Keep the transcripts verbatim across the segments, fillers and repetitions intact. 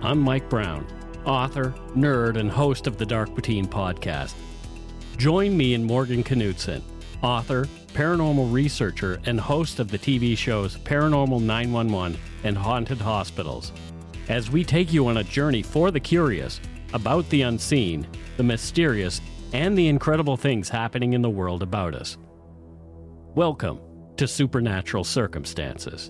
I'm Mike Brown, author, nerd, and host of the Dark Poutine podcast. Join me and Morgan Knudsen, author, paranormal researcher, and host of the T V shows Paranormal nine one one and Haunted Hospitals, as we take you on a journey for the curious about the unseen, the mysterious, and the incredible things happening in the world about us. Welcome to Supernatural Circumstances.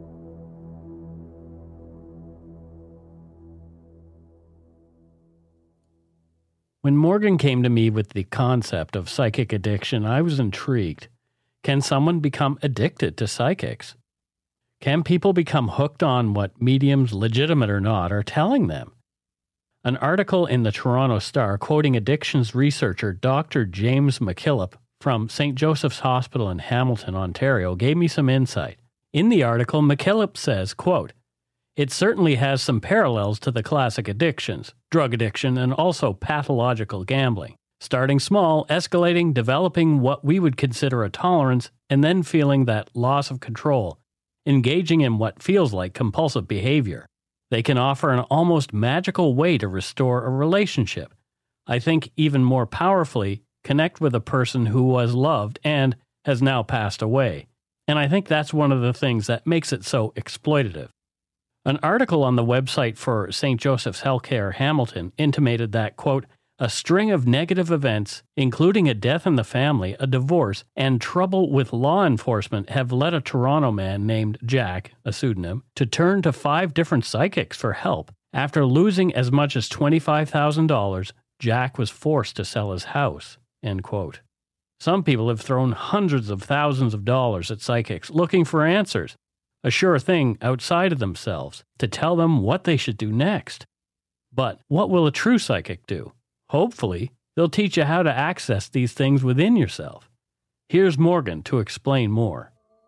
When Morgan came to me with the concept of psychic addiction, I was intrigued. Can someone become addicted to psychics? Can people become hooked on what mediums, legitimate or not, are telling them? An article in the Toronto Star quoting addictions researcher Doctor James McKillop from Saint Joseph's Hospital in Hamilton, Ontario, gave me some insight. In the article, McKillop says, quote, "It certainly has some parallels to the classic addictions, drug addiction, and also pathological gambling. Starting small, escalating, developing what we would consider a tolerance, and then feeling that loss of control, engaging in what feels like compulsive behavior. They can offer an almost magical way to restore a relationship. I think even more powerfully, connect with a person who was loved and has now passed away. And I think that's one of the things that makes it so exploitative." An article on the website for Saint Joseph's Healthcare Hamilton intimated that, quote, "A string of negative events, including a death in the family, a divorce, and trouble with law enforcement have led a Toronto man named Jack, a pseudonym, to turn to five different psychics for help. After losing as much as twenty-five thousand dollars, Jack was forced to sell his house," end quote. Some people have thrown hundreds of thousands of dollars at psychics looking for answers, a sure thing outside of themselves, to tell them what they should do next. But what will a true psychic do? Hopefully, they'll teach you how to access these things within yourself. Here's Morgan to explain more.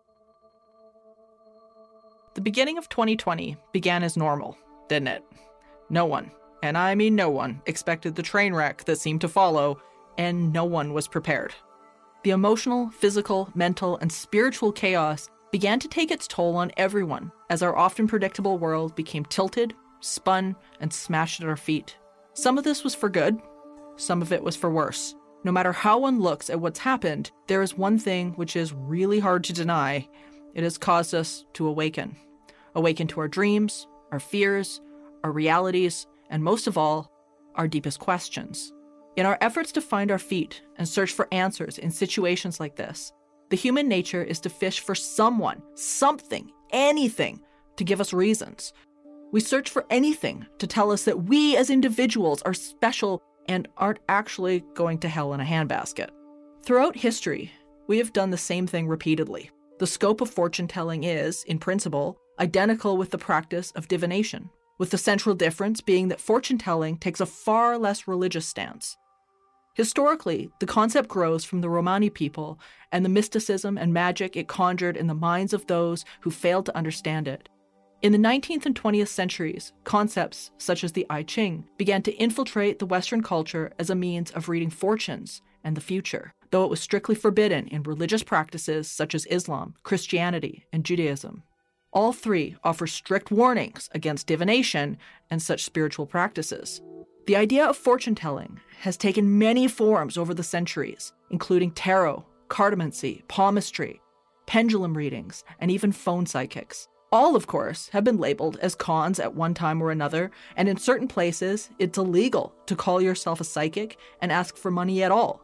The beginning of twenty twenty began as normal, didn't it? No one, and I mean no one, expected the train wreck that seemed to follow, and no one was prepared. The emotional, physical, mental, and spiritual chaos began to take its toll on everyone as our often predictable world became tilted, spun, and smashed at our feet. Some of this was for good, some of it was for worse. No matter how one looks at what's happened, there is one thing which is really hard to deny. It has caused us to awaken. Awaken to our dreams, our fears, our realities, and most of all, our deepest questions. In our efforts to find our feet and search for answers in situations like this, the human nature is to fish for someone, something, anything to give us reasons. We search for anything to tell us that we as individuals are special and aren't actually going to hell in a handbasket. Throughout history, we have done the same thing repeatedly. The scope of fortune-telling is, in principle, identical with the practice of divination, with the central difference being that fortune-telling takes a far less religious stance. Historically, the concept grows from the Romani people and the mysticism and magic it conjured in the minds of those who failed to understand it. In the nineteenth and twentieth centuries, concepts such as the I Ching began to infiltrate the Western culture as a means of reading fortunes and the future, though it was strictly forbidden in religious practices such as Islam, Christianity, and Judaism. All three offer strict warnings against divination and such spiritual practices. The idea of fortune-telling has taken many forms over the centuries, including tarot, cartomancy, palmistry, pendulum readings, and even phone psychics. All, of course, have been labeled as cons at one time or another, and in certain places, it's illegal to call yourself a psychic and ask for money at all.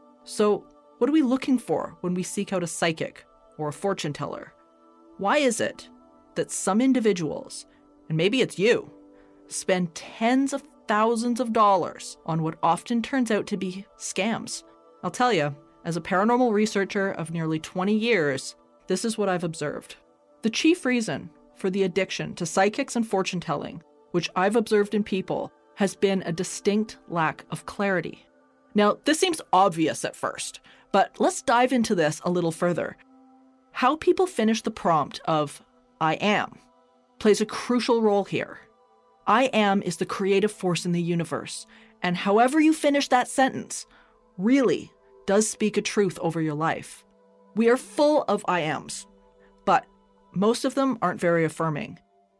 So, what are we looking for when we seek out a psychic or a fortune teller? Why is it that some individuals, and maybe it's you, spend tens of thousands of dollars on what often turns out to be scams? I'll tell you, as a paranormal researcher of nearly twenty years, this is what I've observed. The chief reason for the addiction to psychics and fortune-telling, which I've observed in people, has been a distinct lack of clarity. Now, this seems obvious at first, but let's dive into this a little further. How people finish the prompt of "I am" plays a crucial role here. I am is the creative force in the universe, and however you finish that sentence really does speak a truth over your life. We are full of I ams, but most of them aren't very affirming.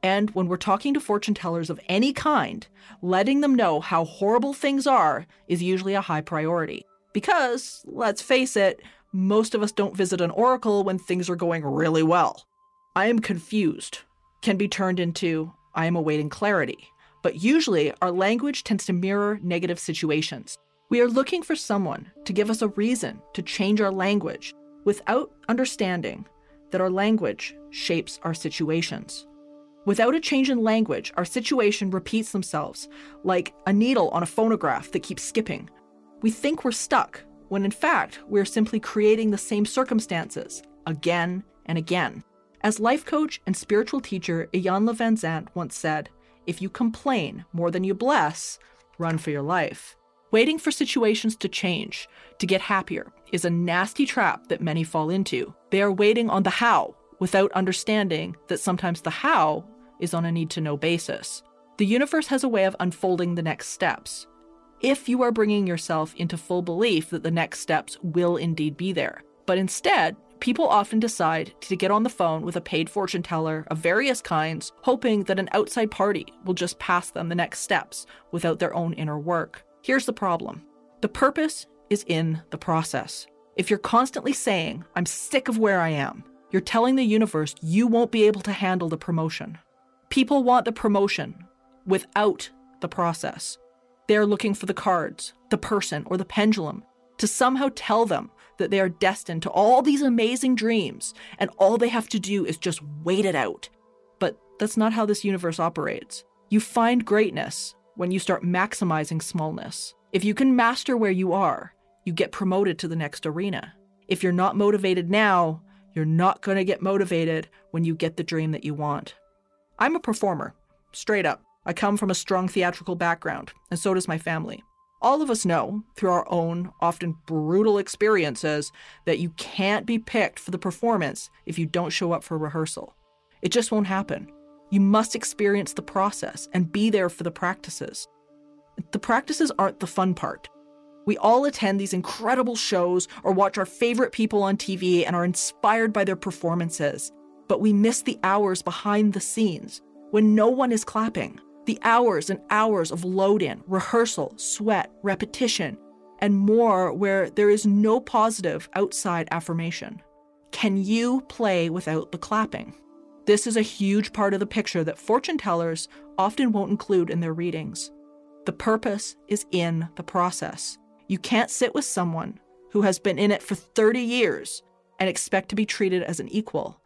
And when we're talking to fortune tellers of any kind, letting them know how horrible things are is usually a high priority. Because, let's face it, most of us don't visit an oracle when things are going really well. I am confused can be turned into I am awaiting clarity. But usually our language tends to mirror negative situations. We are looking for someone to give us a reason to change our language without understanding that our language shapes our situations. Without a change in language, our situation repeats themselves like a needle on a phonograph that keeps skipping. We think we're stuck, when in fact, we're simply creating the same circumstances again and again. As life coach and spiritual teacher Iyanla Vanzant once said, if you complain more than you bless, run for your life. Waiting for situations to change, to get happier, is a nasty trap that many fall into. They are waiting on the how, without understanding that sometimes the how is on a need-to-know basis. The universe has a way of unfolding the next steps, if you are bringing yourself into full belief that the next steps will indeed be there. But instead, people often decide to get on the phone with a paid fortune teller of various kinds, hoping that an outside party will just pass them the next steps without their own inner work. Here's the problem. The purpose is in the process. If you're constantly saying, I'm sick of where I am, you're telling the universe you won't be able to handle the promotion. People want the promotion without the process. They're looking for the cards, the person, or the pendulum to somehow tell them that they are destined to all these amazing dreams, and all they have to do is just wait it out. But that's not how this universe operates. You find greatness when you start maximizing smallness. If you can master where you are, you get promoted to the next arena. If you're not motivated now, you're not going to get motivated when you get the dream that you want. I'm a performer, straight up. I come from a strong theatrical background, and so does my family. All of us know, through our own, often brutal experiences, that you can't be picked for the performance if you don't show up for rehearsal. It just won't happen. You must experience the process and be there for the practices. The practices aren't the fun part. We all attend these incredible shows or watch our favorite people on T V and are inspired by their performances, but we miss the hours behind the scenes when no one is clapping. The hours and hours of load-in, rehearsal, sweat, repetition, and more where there is no positive outside affirmation. Can you play without the clapping? This is a huge part of the picture that fortune tellers often won't include in their readings. The purpose is in the process. You can't sit with someone who has been in it for thirty years and expect to be treated as an equal.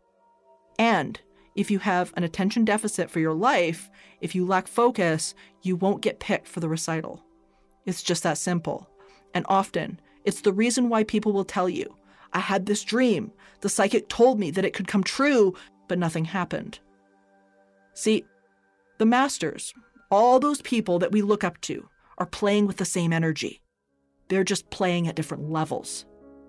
And if you have an attention deficit for your life, if you lack focus, you won't get picked for the recital. It's just that simple. And often, it's the reason why people will tell you, I had this dream. The psychic told me that it could come true, but nothing happened. See, the masters, all those people that we look up to, are playing with the same energy. They're just playing at different levels.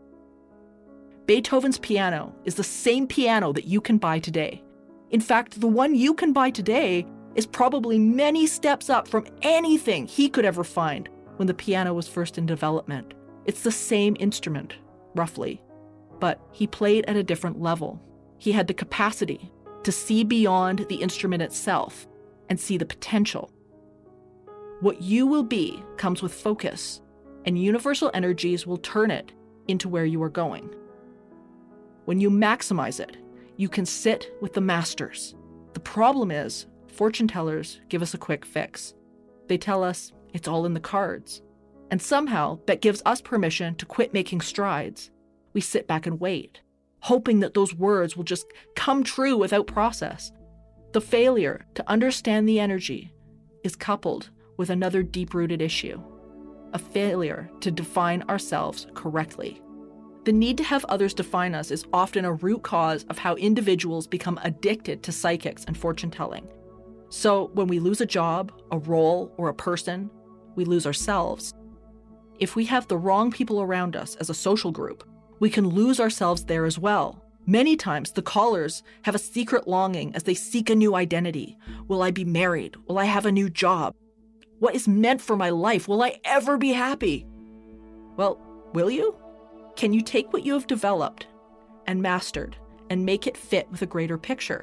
Beethoven's piano is the same piano that you can buy today. In fact, the one you can buy today is probably many steps up from anything he could ever find when the piano was first in development. It's the same instrument, roughly, but he played at a different level. He had the capacity to see beyond the instrument itself and see the potential. What you will be comes with focus, and universal energies will turn it into where you are going. When you maximize it, you can sit with the masters. The problem is, fortune tellers give us a quick fix. They tell us it's all in the cards. And somehow that gives us permission to quit making strides. We sit back and wait, hoping that those words will just come true without process. The failure to understand the energy is coupled with another deep-rooted issue, a failure to define ourselves correctly. The need to have others define us is often a root cause of how individuals become addicted to psychics and fortune-telling. So when we lose a job, a role, or a person, we lose ourselves. If we have the wrong people around us as a social group, we can lose ourselves there as well. Many times, the callers have a secret longing as they seek a new identity. Will I be married? Will I have a new job? What is meant for my life? Will I ever be happy? Well, will you? Can you take what you have developed and mastered and make it fit with a greater picture?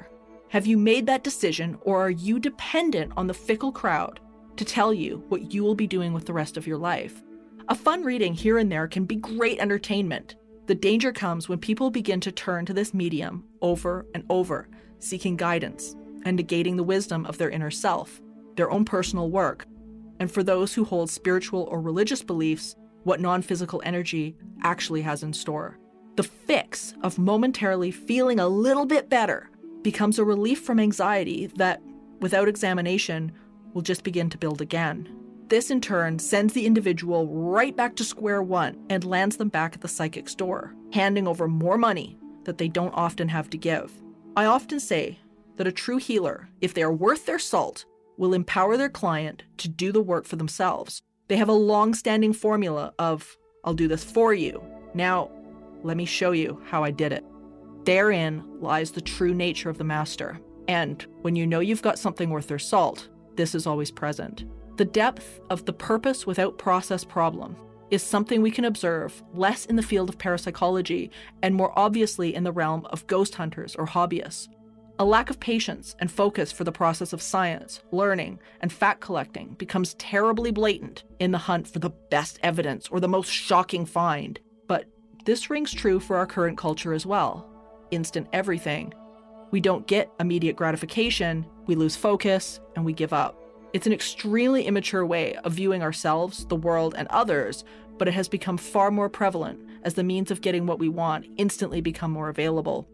Have you made that decision, or are you dependent on the fickle crowd to tell you what you will be doing with the rest of your life? A fun reading here and there can be great entertainment. The danger comes when people begin to turn to this medium over and over, seeking guidance and negating the wisdom of their inner self, their own personal work, and for those who hold spiritual or religious beliefs, what non-physical energy actually has in store. The fix of momentarily feeling a little bit better becomes a relief from anxiety that, without examination, will just begin to build again. This, in turn, sends the individual right back to square one and lands them back at the psychic's door, handing over more money that they don't often have to give. I often say that a true healer, if they are worth their salt, will empower their client to do the work for themselves. They have a long-standing formula of, I'll do this for you. Now, let me show you how I did it. Therein lies the true nature of the master. And when you know you've got something worth their salt, this is always present. The depth of the purpose without process problem is something we can observe less in the field of parapsychology and more obviously in the realm of ghost hunters or hobbyists. A lack of patience and focus for the process of science, learning, and fact collecting becomes terribly blatant in the hunt for the best evidence or the most shocking find. But this rings true for our current culture as well. Instant everything. We don't get immediate gratification, we lose focus, and we give up. It's an extremely immature way of viewing ourselves, the world, and others, but it has become far more prevalent as the means of getting what we want instantly become more available.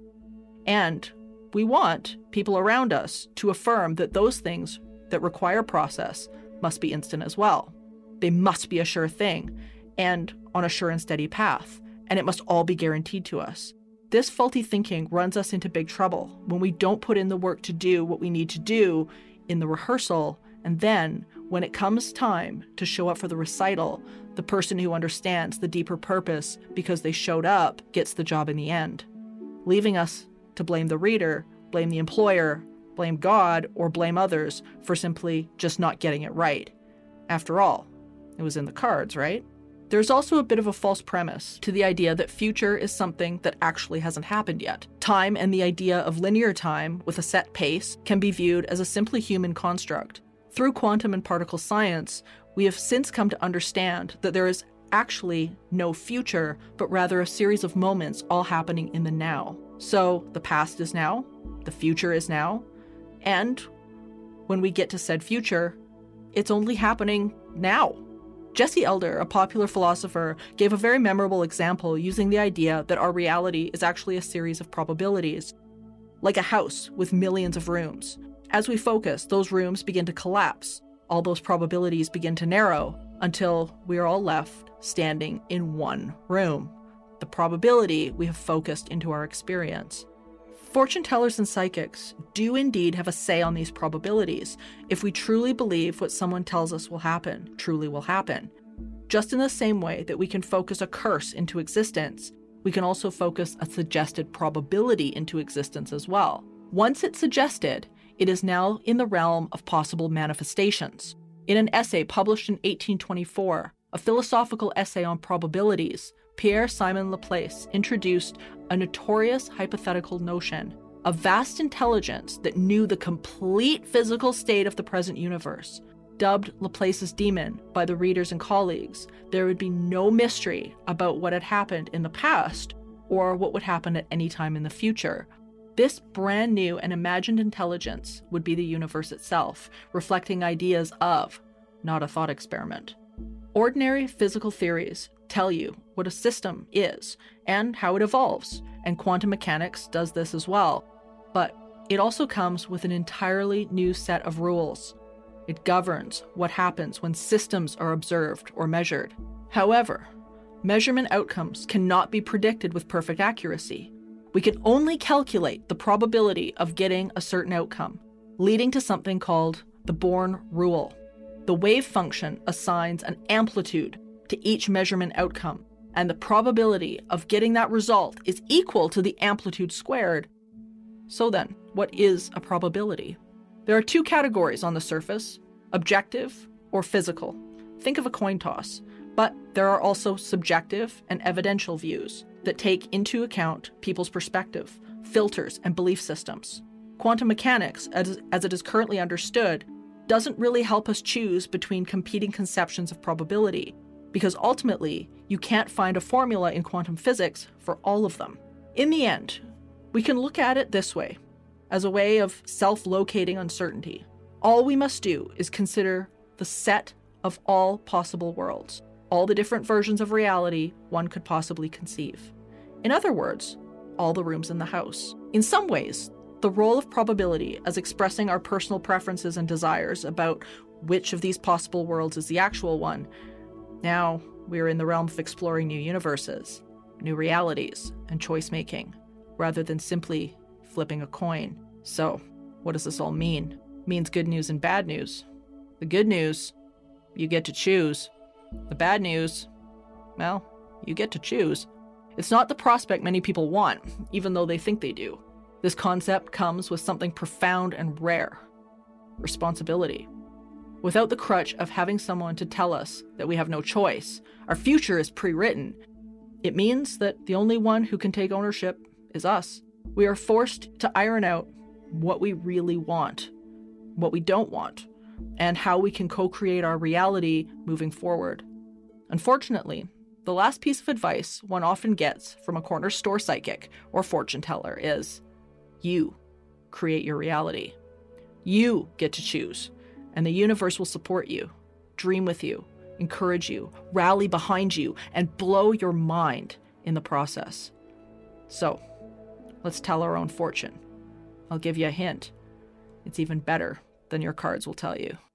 And we want people around us to affirm that those things that require process must be instant as well. They must be a sure thing, and on a sure and steady path, and it must all be guaranteed to us. This faulty thinking runs us into big trouble when we don't put in the work to do what we need to do in the rehearsal, and then, when it comes time to show up for the recital, the person who understands the deeper purpose because they showed up gets the job in the end, leaving us to blame the reader, blame the employer, blame God, or blame others for simply just not getting it right. After all, it was in the cards, right? There's also a bit of a false premise to the idea that future is something that actually hasn't happened yet. Time and the idea of linear time with a set pace can be viewed as a simply human construct. Through quantum and particle science, we have since come to understand that there is actually no future, but rather a series of moments all happening in the now. So the past is now, the future is now, and when we get to said future, it's only happening now. Jesse Elder, a popular philosopher, gave a very memorable example using the idea that our reality is actually a series of probabilities, like a house with millions of rooms. As we focus, those rooms begin to collapse. All those probabilities begin to narrow until we are all left standing in one room, the probability we have focused into our experience. Fortune tellers and psychics do indeed have a say on these probabilities. If we truly believe what someone tells us will happen, truly will happen. Just in the same way that we can focus a curse into existence, we can also focus a suggested probability into existence as well. Once it's suggested, it is now in the realm of possible manifestations. In an essay published in eighteen twenty-four, a philosophical essay on probabilities, Pierre-Simon Laplace introduced a notorious hypothetical notion, a vast intelligence that knew the complete physical state of the present universe. Dubbed Laplace's demon by the readers and colleagues, there would be no mystery about what had happened in the past or what would happen at any time in the future. This brand new and imagined intelligence would be the universe itself, reflecting ideas of, not a thought experiment. Ordinary physical theories tell you what a system is and how it evolves, and quantum mechanics does this as well. But it also comes with an entirely new set of rules. It governs what happens when systems are observed or measured. However, measurement outcomes cannot be predicted with perfect accuracy. We can only calculate the probability of getting a certain outcome, leading to something called the Born rule. The wave function assigns an amplitude to each measurement outcome, and the probability of getting that result is equal to the amplitude squared. So then, what is a probability? There are two categories on the surface, objective or physical. Think of a coin toss, but there are also subjective and evidential views that take into account people's perspective, filters, and belief systems. quantum mechanics, as, as it is currently understood, doesn't really help us choose between competing conceptions of probability, because ultimately, you can't find a formula in quantum physics for all of them. In the end, we can look at it this way, as a way of self-locating uncertainty. All we must do is consider the set of all possible worlds, all the different versions of reality one could possibly conceive. In other words, all the rooms in the house. In some ways, the role of probability as expressing our personal preferences and desires about which of these possible worlds is the actual one. Now, we're in the realm of exploring new universes, new realities, and choice-making, rather than simply flipping a coin. So, what does this all mean? It means good news and bad news. The good news, you get to choose. The bad news, well, you get to choose. It's not the prospect many people want, even though they think they do. This concept comes with something profound and rare: responsibility. Without the crutch of having someone to tell us that we have no choice, our future is pre-written, it means that the only one who can take ownership is us. We are forced to iron out what we really want, what we don't want, and how we can co-create our reality moving forward. Unfortunately, the last piece of advice one often gets from a corner store psychic or fortune teller is, you create your reality. You get to choose, and the universe will support you, dream with you, encourage you, rally behind you, and blow your mind in the process. So, let's tell our own fortune. I'll give you a hint. It's even better than your cards will tell you.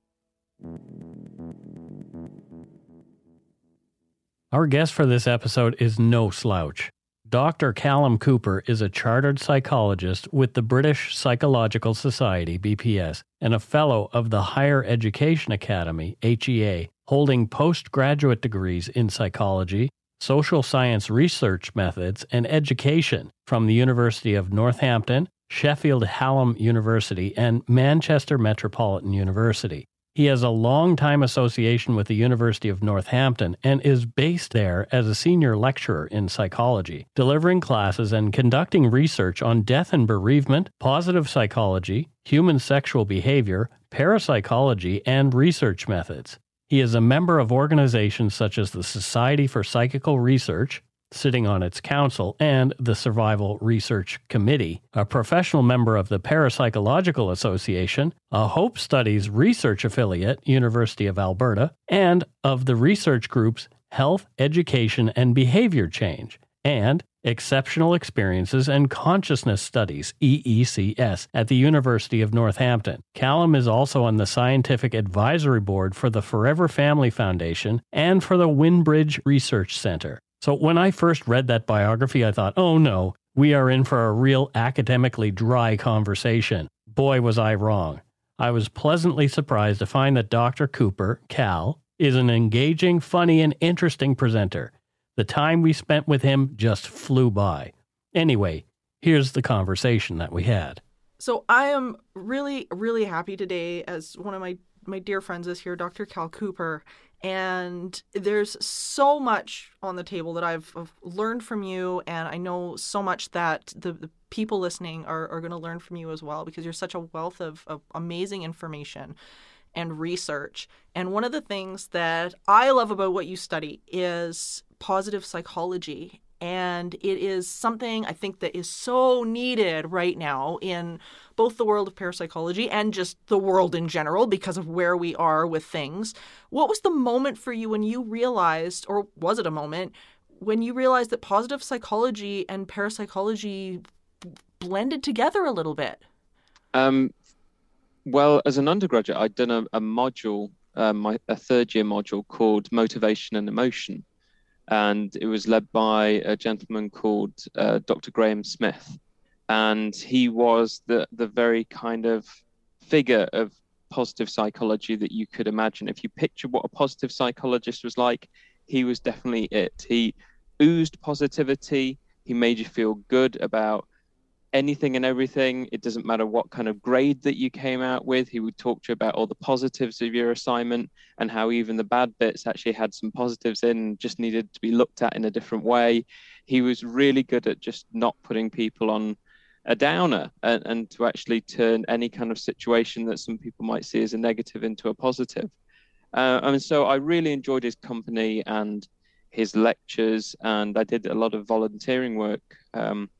Our guest for this episode is no slouch. Doctor Callum Cooper is a chartered psychologist with the British Psychological Society, B P S, and a fellow of the Higher Education Academy, H E A, holding postgraduate degrees in psychology, social science research methods, and education from the University of Northampton, Sheffield Hallam University, and Manchester Metropolitan University. He has a long-time association with the University of Northampton and is based there as a senior lecturer in psychology, delivering classes and conducting research on death and bereavement, positive psychology, human sexual behavior, parapsychology, and research methods. He is a member of organizations such as the Society for Psychical Research, sitting on its council, and the Survival Research Committee, a professional member of the Parapsychological Association, a Hope Studies research affiliate, University of Alberta, and of the research groups Health, Education, and Behavior Change, and Exceptional Experiences and Consciousness Studies, E E C S, at the University of Northampton. Callum is also on the Scientific Advisory Board for the Forever Family Foundation and for the Winbridge Research Centre. So when I first read that biography, I thought, oh no, we are in for a real academically dry conversation. Boy, was I wrong. I was pleasantly surprised to find that Doctor Cooper, Cal, is an engaging, funny, and interesting presenter. The time we spent with him just flew by. Anyway, here's the conversation that we had. So I am really, really happy today, as one of my, my dear friends is here, Doctor Cal Cooper. And there's so much on the table that I've, I've learned from you, and I know so much that the, the people listening are, are going to learn from you as well, because you're such a wealth of, of amazing information and research. And one of the things that I love about what you study is positive psychology. And it is something I think that is so needed right now in both the world of parapsychology and just the world in general because of where we are with things. What was the moment for you when you realized, or was it a moment, when you realized that positive psychology and parapsychology b- blended together a little bit? Um, well, as an undergraduate, I'd done a, a module, um, my, a third year module called Motivation and Emotion. And it was led by a gentleman called uh, Doctor Graham Smith. And he was the, the very kind of figure of positive psychology that you could imagine. If you picture what a positive psychologist was like, he was definitely it. He oozed positivity. He made you feel good about anything and everything. It doesn't matter what kind of grade that you came out with. He would talk to you about all the positives of your assignment and how even the bad bits actually had some positives in, just needed to be looked at in a different way. He was really good at just not putting people on a downer, and, and to actually turn any kind of situation that some people might see as a negative into a positive. Uh, and so I really enjoyed his company and his lectures, and I did a lot of volunteering work um,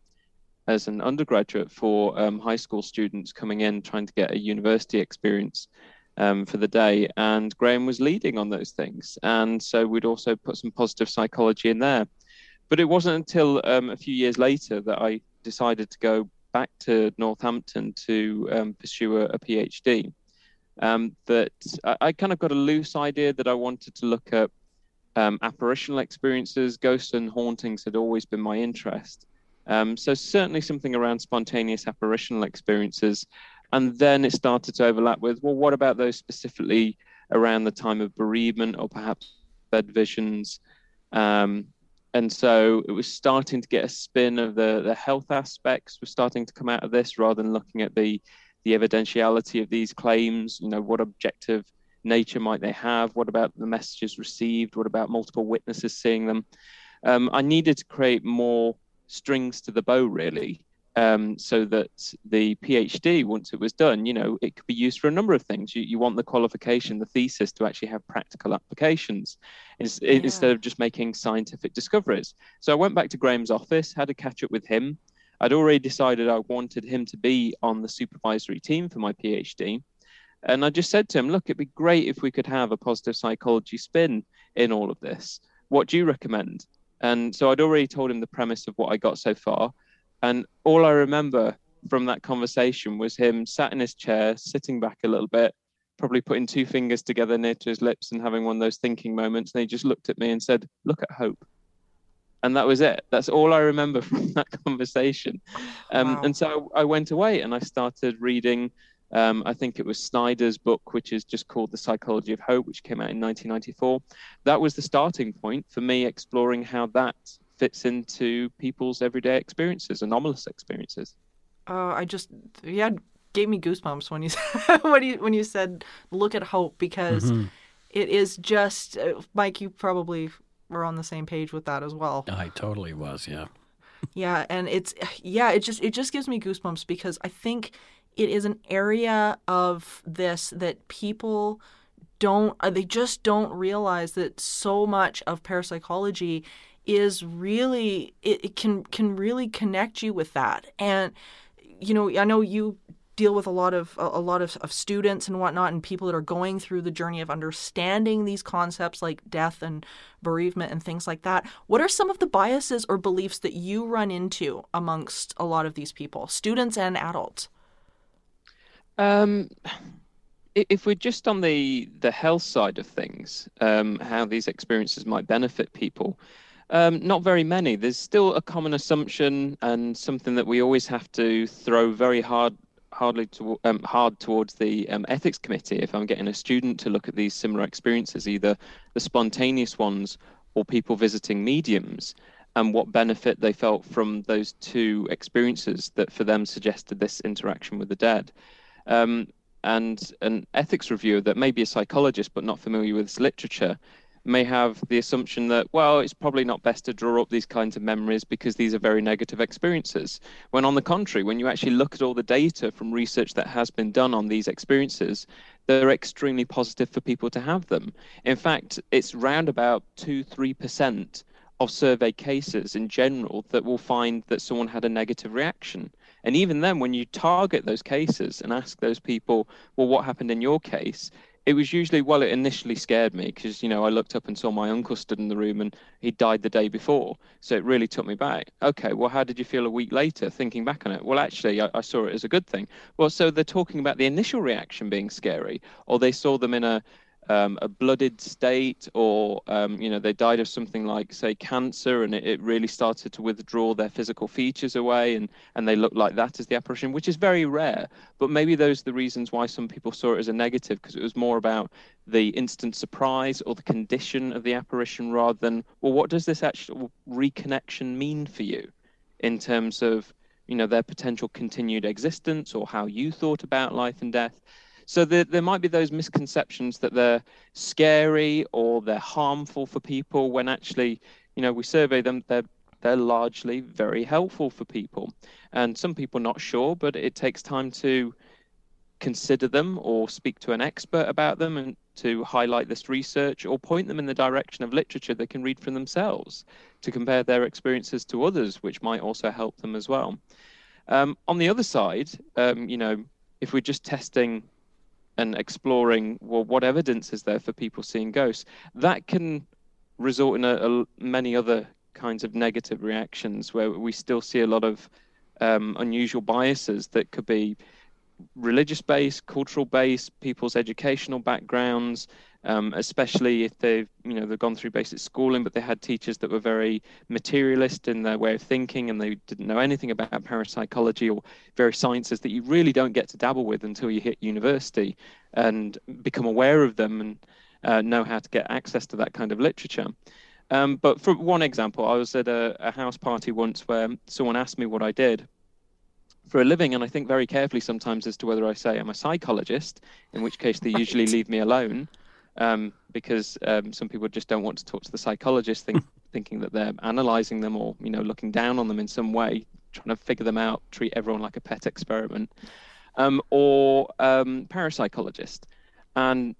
as an undergraduate for um, high school students coming in, trying to get a university experience um, for the day. And Graham was leading on those things. And so we'd also put some positive psychology in there. But it wasn't until um, a few years later that I decided to go back to Northampton to um, pursue a, a PhD. Um, that I, I kind of got a loose idea that I wanted to look at um, apparitional experiences. Ghosts and hauntings had always been my interest. Um, so certainly something around spontaneous apparitional experiences. And then it started to overlap with, well, what about those specifically around the time of bereavement or perhaps bed visions? Um, and so it was starting to get a spin of the, the health aspects were starting to come out of this, rather than looking at the, the evidentiality of these claims. You know, what objective nature might they have? What about the messages received? What about multiple witnesses seeing them? Um, I needed to create more strings to the bow, really, um, so that the PhD, once it was done, you know, it could be used for a number of things. You, you want the qualification, the thesis, to actually have practical applications yeah. instead of just making scientific discoveries. So I went back to Graham's office, had a catch up with him. I'd already decided I wanted him to be on the supervisory team for my PhD. And I just said to him, look, it'd be great if we could have a positive psychology spin in all of this. What do you recommend? And so I'd already told him the premise of what I got so far. And all I remember from that conversation was him sat in his chair, sitting back a little bit, probably putting two fingers together near to his lips and having one of those thinking moments. And he just looked at me and said, look at hope. And that was it. That's all I remember from that conversation. Um, wow. And so I went away and I started reading, um, I think it was Snyder's book, which is just called The Psychology of Hope, which came out in nineteen ninety-four. That was the starting point for me exploring how that fits into people's everyday experiences, anomalous experiences. Uh, I just, yeah, gave me goosebumps when you said, when you, when you said, look at hope, because mm-hmm. it is just, uh, Mike, you probably were on the same page with that as well. I totally was, yeah. Yeah, and it's, yeah, it just, it just gives me goosebumps because I think it is an area of this that people don't, they just don't realize that so much of parapsychology is really, it, it can can really connect you with that. And, you know, I know you deal with a lot of a lot of, of students and whatnot, and people that are going through the journey of understanding these concepts like death and bereavement and things like that. What are some of the biases or beliefs that you run into amongst a lot of these people, students and adults? Um, if we're just on the the health side of things, um, how these experiences might benefit people. Um, not very many. There's still a common assumption and something that we always have to throw very hard, hardly to, um, hard towards the um, ethics committee if I'm getting a student to look at these similar experiences, either the spontaneous ones or people visiting mediums, and what benefit they felt from those two experiences that for them suggested this interaction with the dead. Um, and an ethics reviewer that may be a psychologist but not familiar with this literature may have the assumption that, well, it's probably not best to draw up these kinds of memories because these are very negative experiences. When on the contrary, when you actually look at all the data from research that has been done on these experiences, they're extremely positive for people to have them. In fact, it's round about two, three percent of survey cases in general that will find that someone had a negative reaction. And even then, when you target those cases and ask those people, well, what happened in your case? It was usually, well, it initially scared me because, you know, I looked up and saw my uncle stood in the room and he died the day before. So it really took me back. Okay, well, how did you feel a week later thinking back on it? Well, actually, I, I saw it as a good thing. Well, so they're talking about the initial reaction being scary, or they saw them in a Um, a blooded state, or, um, you know, they died of something like, say, cancer, and it, it really started to withdraw their physical features away, and, and they looked like that as the apparition, which is very rare. But maybe those are the reasons why some people saw it as a negative, because it was more about the instant surprise or the condition of the apparition rather than, well, what does this actual reconnection mean for you in terms of, you know, their potential continued existence or how you thought about life and death. So there, there might be those misconceptions that they're scary or they're harmful for people when actually, you know, we survey them, they're they're largely very helpful for people. And some people not sure, but it takes time to consider them or speak to an expert about them and to highlight this research or point them in the direction of literature they can read for themselves to compare their experiences to others, which might also help them as well. Um, on the other side, um, you know, if we're just testing and exploring, well, what evidence is there for people seeing ghosts, that can result in a, a, many other kinds of negative reactions where we still see a lot of um, unusual biases that could be religious-based, cultural-based, people's educational backgrounds, um, especially if they've, you know, they've gone through basic schooling, but they had teachers that were very materialist in their way of thinking, and they didn't know anything about parapsychology or various sciences that you really don't get to dabble with until you hit university and become aware of them and uh, know how to get access to that kind of literature. Um, but for one example, I was at a, a house party once where someone asked me what I did for a living, and I think very carefully sometimes as to whether I say I'm a psychologist, in which case they usually leave me alone, um, because um, some people just don't want to talk to the psychologist, think, thinking that they're analyzing them or, you know, looking down on them in some way, trying to figure them out, treat everyone like a pet experiment, um, or um, parapsychologist. And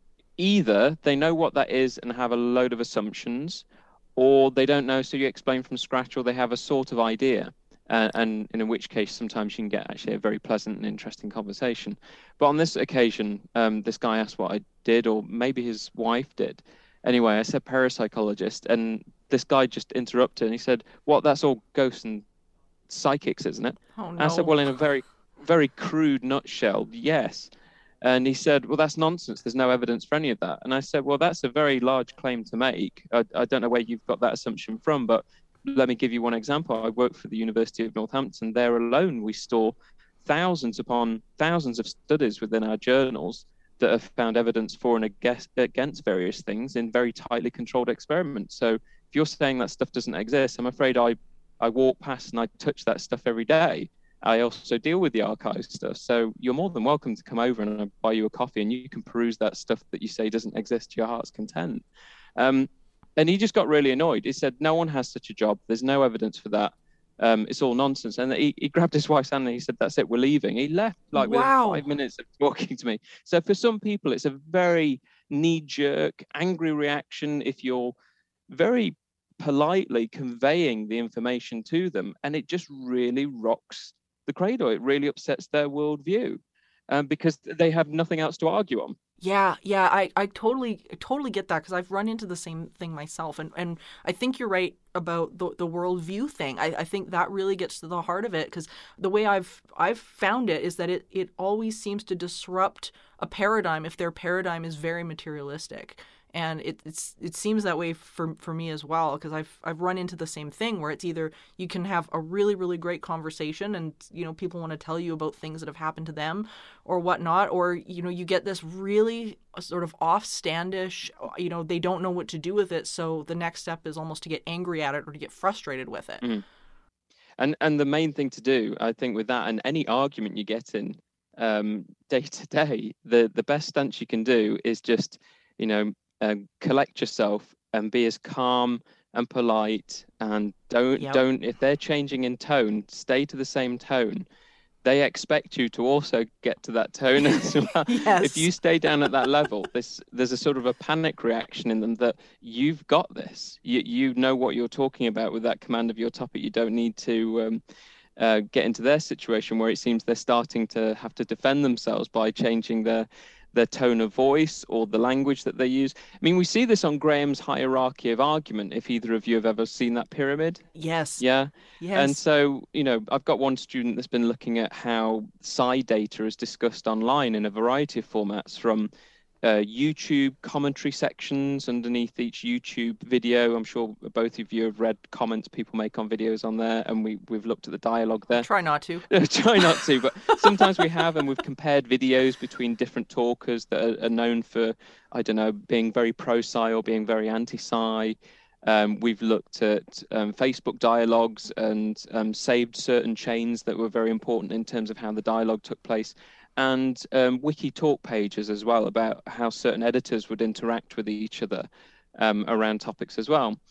either they know what that is and have a load of assumptions, or they don't know, so you explain from scratch, or they have a sort of idea. Uh, and, and in which case, sometimes you can get actually a very pleasant and interesting conversation. But on this occasion, um, this guy asked what I did, or maybe his wife did. Anyway, I said parapsychologist, and this guy just interrupted, and he said, "What? That's all ghosts and psychics, isn't it?" Oh, no. And I said, "Well, in a very, very crude nutshell, yes." And he said, "Well, that's nonsense. There's no evidence for any of that." And I said, "Well, that's a very large claim to make. I, I don't know where you've got that assumption from, but let me give you one example. I work for the University of Northampton. There alone, we store thousands upon thousands of studies within our journals that have found evidence for and against various things in very tightly controlled experiments. So if you're saying that stuff doesn't exist, I'm afraid I, I walk past and I touch that stuff every day. I also deal with the archive stuff. So you're more than welcome to come over and I'll buy you a coffee and you can peruse that stuff that you say doesn't exist to your heart's content." Um, And he just got really annoyed. He said, "No one has such a job. There's no evidence for that. Um, it's all nonsense." And he, he grabbed his wife's hand and he said, "That's it, we're leaving." He left like Wow. within five minutes of talking to me. So for some people, it's a very knee-jerk, angry reaction if you're very politely conveying the information to them. And it just really rocks the cradle. It really upsets their worldview um, because they have nothing else to argue on. Yeah, yeah, I, I totally totally get that because I've run into the same thing myself. And, and I think you're right about the, the worldview thing. I, I think that really gets to the heart of it because the way I've I've found it is that it, it always seems to disrupt a paradigm if their paradigm is very materialistic. And it it's it seems that way for for me as well because I've I've run into the same thing where it's either you can have a really really great conversation and you know people want to tell you about things that have happened to them or whatnot, or you know you get this really sort of off-standish, you know they don't know what to do with it, so the next step is almost to get angry at it or to get frustrated with it. Mm. And and the main thing to do, I think, with that and any argument you get in um, day to day, the the best stance you can do is just you know. Uh, collect yourself and be as calm and polite and don't yep. don't if they're changing in tone, stay to the same tone. They expect you to also get to that tone as well. Yes. If you stay down at that level, this there's a sort of a panic reaction in them that you've got this. You you know what you're talking about with that command of your topic. You don't need to um, uh, get into their situation where it seems they're starting to have to defend themselves by changing their their tone of voice or the language that they use. I mean, we see this on Graham's hierarchy of argument, if either of you have ever seen that pyramid. Yes. Yeah. Yes. And so, you know, I've got one student that's been looking at how psi data is discussed online in a variety of formats, from uh, YouTube commentary sections underneath each YouTube video. I'm sure both of you have read comments people make on videos on there, and we, we've looked at the dialogue there. Try not to. Try not to, but sometimes we have, and we've compared videos between different talkers that are, are known for, I don't know, being very pro-psi or being very anti-psi. Um, we've looked at um, Facebook dialogues and um, saved certain chains that were very important in terms of how the dialogue took place. And um, wiki talk pages as well about how certain editors would interact with each other um, around topics as well.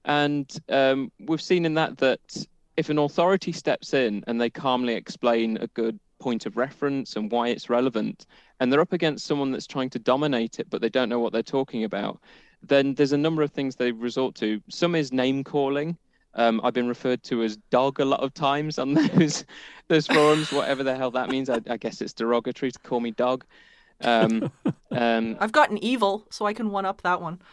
And um, we've seen in that that if an authority steps in and they calmly explain a good point of reference and why it's relevant, and they're up against someone that's trying to dominate it, but they don't know what they're talking about, then there's a number of things they resort to. Some is name calling. Um, I've been referred to as dog a lot of times on those those forums, whatever the hell that means. I, I guess it's derogatory to call me dog. Um, um, I've gotten evil, so I can one up that one.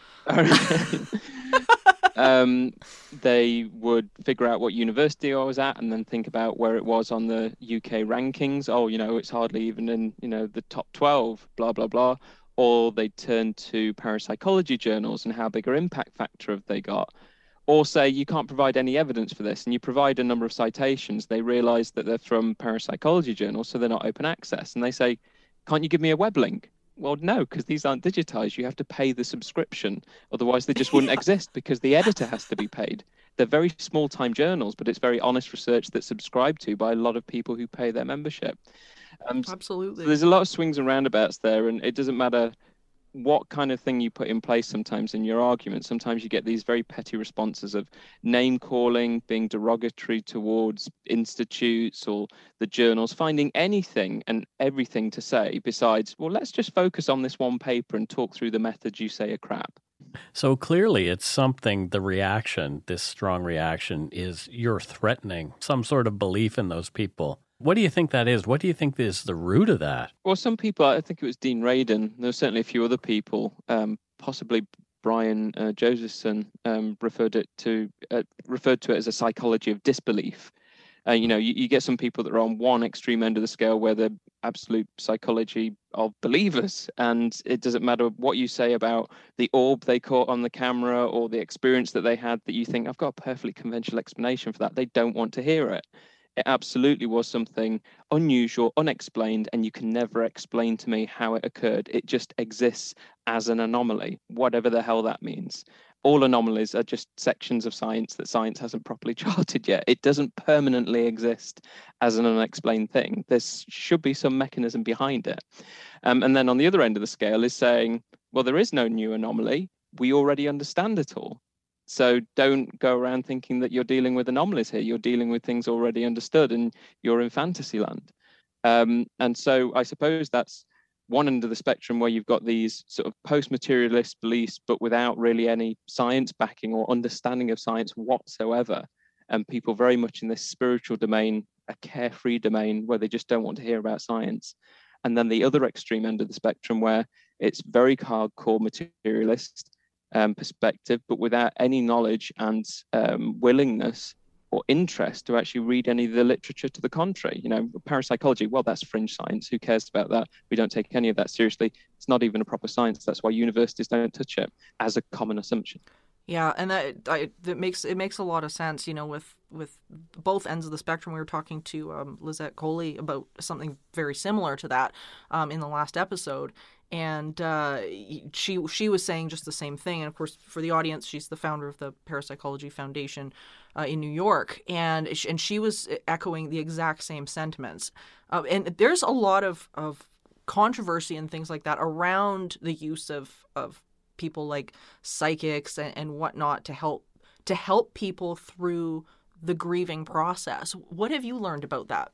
um, they would figure out what university I was at and then think about where it was on the U K rankings. Oh, you know, it's hardly even in, you know, the top twelve, blah, blah, blah. Or they turn to parapsychology journals and how big an impact factor have they got. Or say you can't provide any evidence for this and you provide a number of citations. They realize that they're from parapsychology journals, so they're not open access. And they say, can't you give me a web link? Well, no, because these aren't digitized. You have to pay the subscription. Otherwise, they just wouldn't yeah. exist because the editor has to be paid. They're very small time journals, but it's very honest research that's subscribed to by a lot of people who pay their membership. Um, Absolutely. So there's a lot of swings and roundabouts there, and it doesn't matter what kind of thing you put in place sometimes in your argument. Sometimes you get these very petty responses of name calling, being derogatory towards institutes or the journals, finding anything and everything to say besides, well, let's just focus on this one paper and talk through the methods you say are crap. So clearly it's something, the reaction, this strong reaction is you're threatening some sort of belief in those people. What do you think that is? What do you think is the root of that? Well, some people, I think it was Dean Radin, there were certainly a few other people, um, possibly Brian uh, Josephson um, referred it to uh, referred to it as a psychology of disbelief. Uh, you know, you, you get some people that are on one extreme end of the scale where they're absolute psychology of believers, and it doesn't matter what you say about the orb they caught on the camera or the experience that they had that you think, I've got a perfectly conventional explanation for that. They don't want to hear it. It absolutely was something unusual, unexplained, and you can never explain to me how it occurred. It just exists as an anomaly, whatever the hell that means. All anomalies are just sections of science that science hasn't properly charted yet. It doesn't permanently exist as an unexplained thing. There should be some mechanism behind it. Um, and then on the other end of the scale is saying, well, there is no new anomaly. We already understand it all. So don't go around thinking that you're dealing with anomalies here. You're dealing with things already understood and you're in fantasy land. Um, and so I suppose that's one end of the spectrum where you've got these sort of post-materialist beliefs, but without really any science backing or understanding of science whatsoever. And people very much in this spiritual domain, a carefree domain where they just don't want to hear about science. And then the other extreme end of the spectrum where it's very hardcore materialist, Um, perspective, but without any knowledge and um, willingness or interest to actually read any of the literature to the contrary. You know, parapsychology, well, that's fringe science. Who cares about that? We don't take any of that seriously. It's not even a proper science. That's why universities don't touch it, as a common assumption. Yeah, and that I, that makes it makes a lot of sense. You know, with with both ends of the spectrum. We were talking to um, Lizette Coley about something very similar to that um, in the last episode. And uh, she she was saying just the same thing. And of course, for the audience, she's the founder of the Parapsychology Foundation uh, in New York, and she, and she was echoing the exact same sentiments. Uh, and there's a lot of, of controversy and things like that around the use of of people like psychics and, and whatnot to help to help people through the grieving process. What have you learned about that?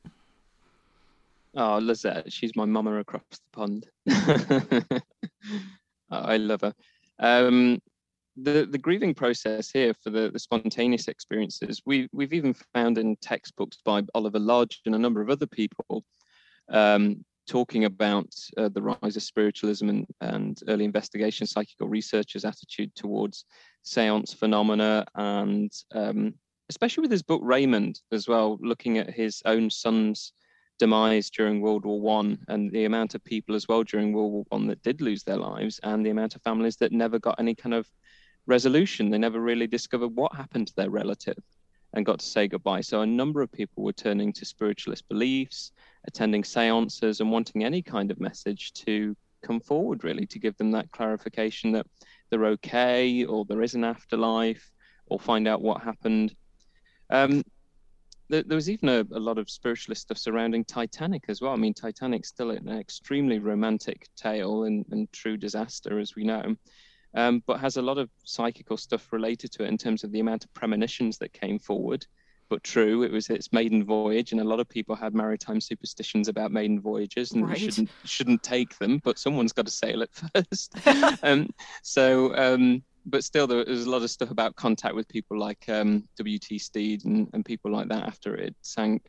Oh, Lizette, she's my mama across the pond. I love her. Um, the the grieving process here for the, the spontaneous experiences, we, we've even found in textbooks by Oliver Lodge and a number of other people um, talking about uh, the rise of spiritualism and, and early investigation, psychical researchers' attitude towards seance phenomena, and um, especially with his book Raymond as well, looking at his own son's demise during World War One and the amount of people as well during World War One that did lose their lives, and the amount of families that never got any kind of resolution. They never really discovered what happened to their relative and got to say goodbye. So a number of people were turning to spiritualist beliefs, attending seances, and wanting any kind of message to come forward, really, to give them that clarification that they're okay, or there is an afterlife, or find out what happened. Um, there, there was even a, a lot of spiritualist stuff surrounding Titanic as well. I mean, Titanic's still an extremely romantic tale and, and true disaster, as we know. um, but has a lot of psychical stuff related to it in terms of the amount of premonitions that came forward. But true, it was its maiden voyage, and a lot of people had maritime superstitions about maiden voyages, and Right. you shouldn't shouldn't take them. But someone's got to sail it first. um, so, um, but still, there was a lot of stuff about contact with people like um, W T Steed and, and people like that after it sank.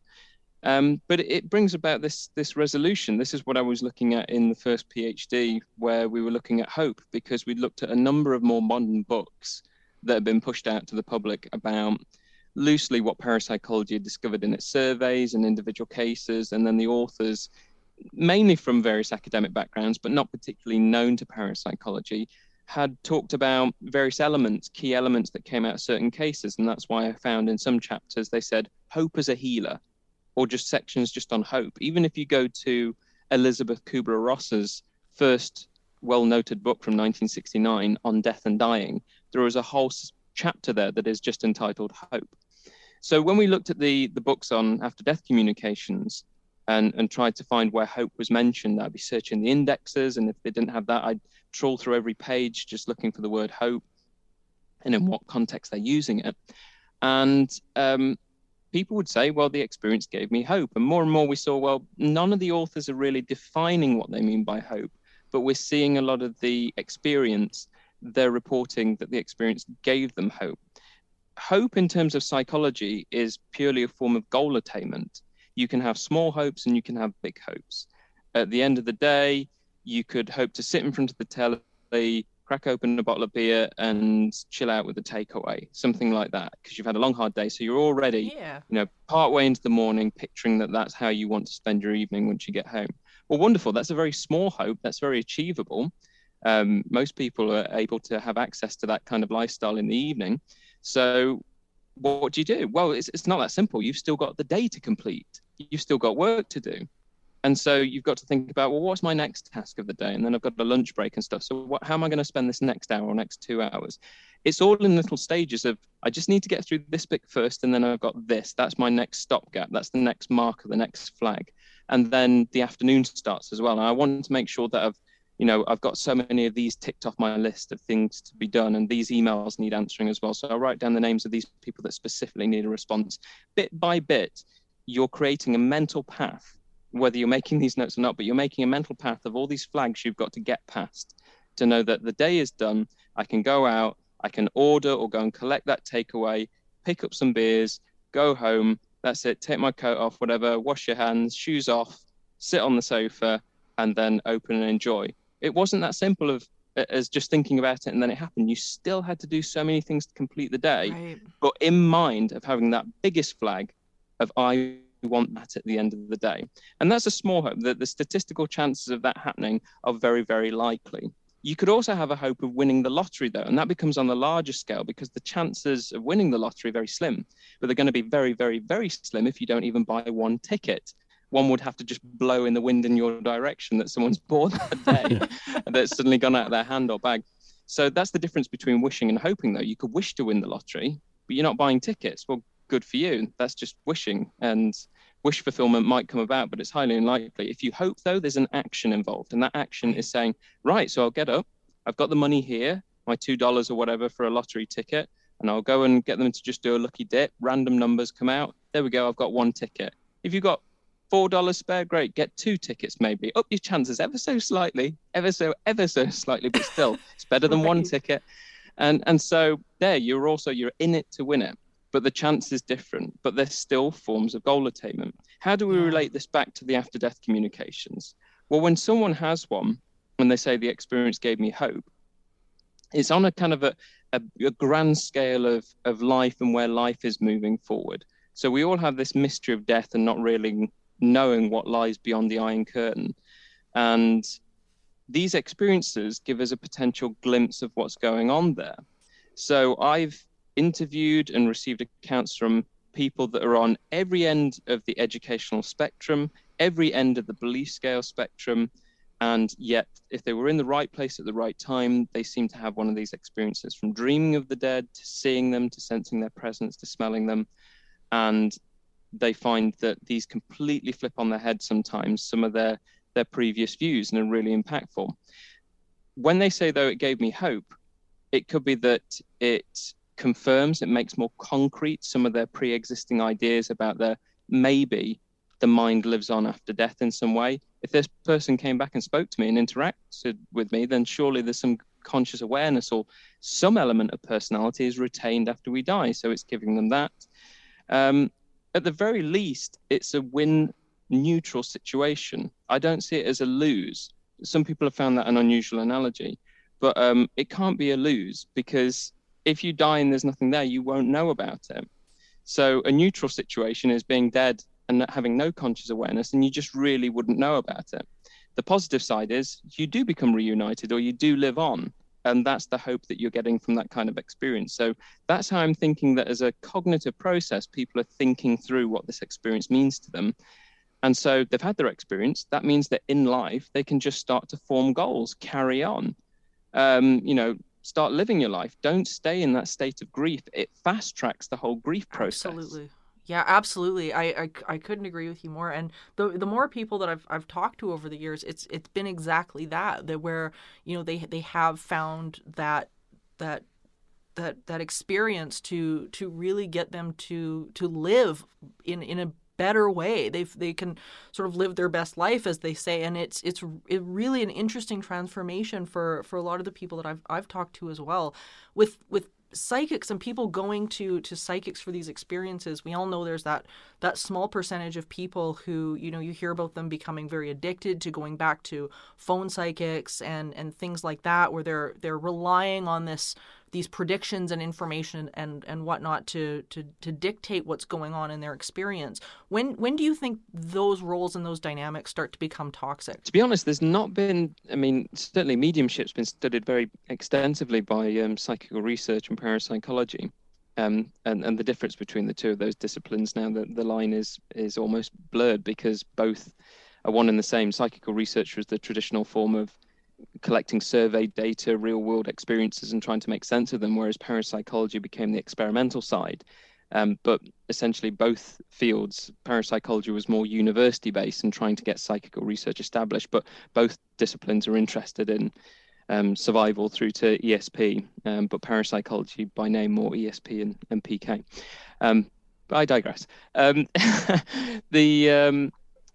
Um, but it brings about this this resolution. This is what I was looking at in the first PhD, where we were looking at hope, because we looked at a number of more modern books that have been pushed out to the public about loosely what parapsychology had discovered in its surveys and individual cases, and then the authors, mainly from various academic backgrounds, but not particularly known to parapsychology, had talked about various elements, key elements that came out of certain cases. And that's why I found in some chapters they said hope as a healer, or just sections just on hope. Even if you go to Elizabeth Kubler-Ross's first well-noted book from nineteen sixty-nine on death and dying, there is a whole chapter there that is just entitled Hope. So when we looked at the, the books on after-death communications and, and tried to find where hope was mentioned, I'd be searching the indexes, and if they didn't have that, I'd trawl through every page just looking for the word hope and in what context they're using it. And um, people would say, well, the experience gave me hope. And more and more we saw, well, none of the authors are really defining what they mean by hope, but we're seeing a lot of the experience, they're reporting that the experience gave them hope. Hope in terms of psychology is purely a form of goal attainment. You can have small hopes and you can have big hopes. At the end of the day, you could hope to sit in front of the telly, crack open a bottle of beer and chill out with a takeaway, something like that, because you've had a long, hard day. So you're already, Yeah. you know, part way into the morning, picturing that that's how you want to spend your evening once you get home. Well, wonderful. That's a very small hope. That's very achievable. Um, most people are able to have access to that kind of lifestyle in the evening. So what do you do? Well, it's, it's not that simple. You've still got the day to complete. You've still got work to do. And so you've got to think about, well, what's my next task of the day? And then I've got a lunch break and stuff. So what, how am I going to spend this next hour or next two hours? It's all in little stages of, I just need to get through this bit first. And then I've got this. That's my next stopgap. That's the next marker, the next flag. And then the afternoon starts as well. And I want to make sure that I've, you know, I've got so many of these ticked off my list of things to be done, and these emails need answering as well. So I write down the names of these people that specifically need a response. Bit by bit, you're creating a mental path, whether you're making these notes or not, but you're making a mental path of all these flags you've got to get past to know that the day is done. I can go out, I can order or go and collect that takeaway, pick up some beers, go home. That's it. Take my coat off, whatever, wash your hands, shoes off, sit on the sofa, and then open and enjoy. It wasn't that simple of as just thinking about it and then it happened. You still had to do so many things to complete the day, Right. but in mind of having that biggest flag of I want that at the end of the day. And that's a small hope. That the statistical chances of that happening are very, very likely. You could also have a hope of winning the lottery, though, and that becomes on the larger scale because the chances of winning the lottery are very slim, but they're going to be very, very, very slim if you don't even buy one ticket. One would have to just blow in the wind in your direction that someone's bought that day that's suddenly gone out of their hand or bag. So that's the difference between wishing and hoping, though. You could wish to win the lottery, but you're not buying tickets. Well, good for you. That's just wishing, and wish fulfillment might come about, but it's highly unlikely. If you hope, though, there's an action involved, and that action is saying, right, so I'll get up, I've got the money here, my two dollars or whatever for a lottery ticket, and I'll go and get them to just do a lucky dip, random numbers come out, there we go, I've got one ticket. If you've got four dollars spare, great, get two tickets maybe, up your chances ever so slightly, ever so, ever so slightly, but still, it's better than one ticket. And and so there, you're also, you're in it to win it. But the chance is different, but there's still forms of goal attainment. How do we Yeah. relate this back to the after-death communications? Well, when someone has one, when they say the experience gave me hope, it's on a kind of a, a, a grand scale of, of life and where life is moving forward. So we all have this mystery of death and not really knowing what lies beyond the Iron Curtain. And these experiences give us a potential glimpse of what's going on there. So I've interviewed and received accounts from people that are on every end of the educational spectrum, every end of the belief scale spectrum, and yet if they were in the right place at the right time, they seem to have one of these experiences, from dreaming of the dead to seeing them, to sensing their presence, to smelling them. And they find that these completely flip on their head sometimes some of their, their previous views and are really impactful. When they say, though, it gave me hope, it could be that it confirms, it makes more concrete some of their pre-existing ideas about their maybe the mind lives on after death in some way. If this person came back and spoke to me and interacted with me, then surely there's some conscious awareness or some element of personality is retained after we die. So it's giving them that. Um, at the very least, it's a win neutral situation. I don't see it as a lose. Some people have found that an unusual analogy, but um, it can't be a lose, because if you die and there's nothing there, you won't know about it. So a neutral situation is being dead and having no conscious awareness, and you just really wouldn't know about it. The positive side is you do become reunited, or you do live on, and that's the hope that you're getting from that kind of experience. So that's how I'm thinking that as a cognitive process, people are thinking through what this experience means to them. And so they've had their experience. That means that in life, they can just start to form goals, carry on, um, you know, start living your life. Don't stay in that state of grief. It fast tracks the whole grief process. Absolutely. Yeah, absolutely. I, I, I couldn't agree with you more. And the the more people that I've I've talked to over the years, it's it's been exactly that. That where, you know, they they have found that that that that experience to to really get them to to live in in a better way. They they can sort of live their best life, as they say, and it's it's it really an interesting transformation for for a lot of the people that I've I've talked to as well. With with psychics and people going to to psychics for these experiences, we all know there's that that small percentage of people who, you know, you hear about them becoming very addicted to going back to phone psychics and and things like that, where they're they're relying on this these predictions and information and and whatnot to to to dictate what's going on in their experience. When when do you think those roles and those dynamics start to become toxic? To be honest, there's not been, I mean, certainly mediumship's been studied very extensively by um, psychical research and parapsychology. Um, and, and the difference between the two of those disciplines now, the, the line is is almost blurred, because both are one and the same. Psychical research was the traditional form of collecting survey data, real world experiences, and trying to make sense of them, whereas parapsychology became the experimental side. Um, but essentially both fields, parapsychology was more university based and trying to get psychical research established, but both disciplines are interested in um, survival through to E S P, um, but parapsychology by name more E S P and, and P K. Um, but I digress. Um, the um,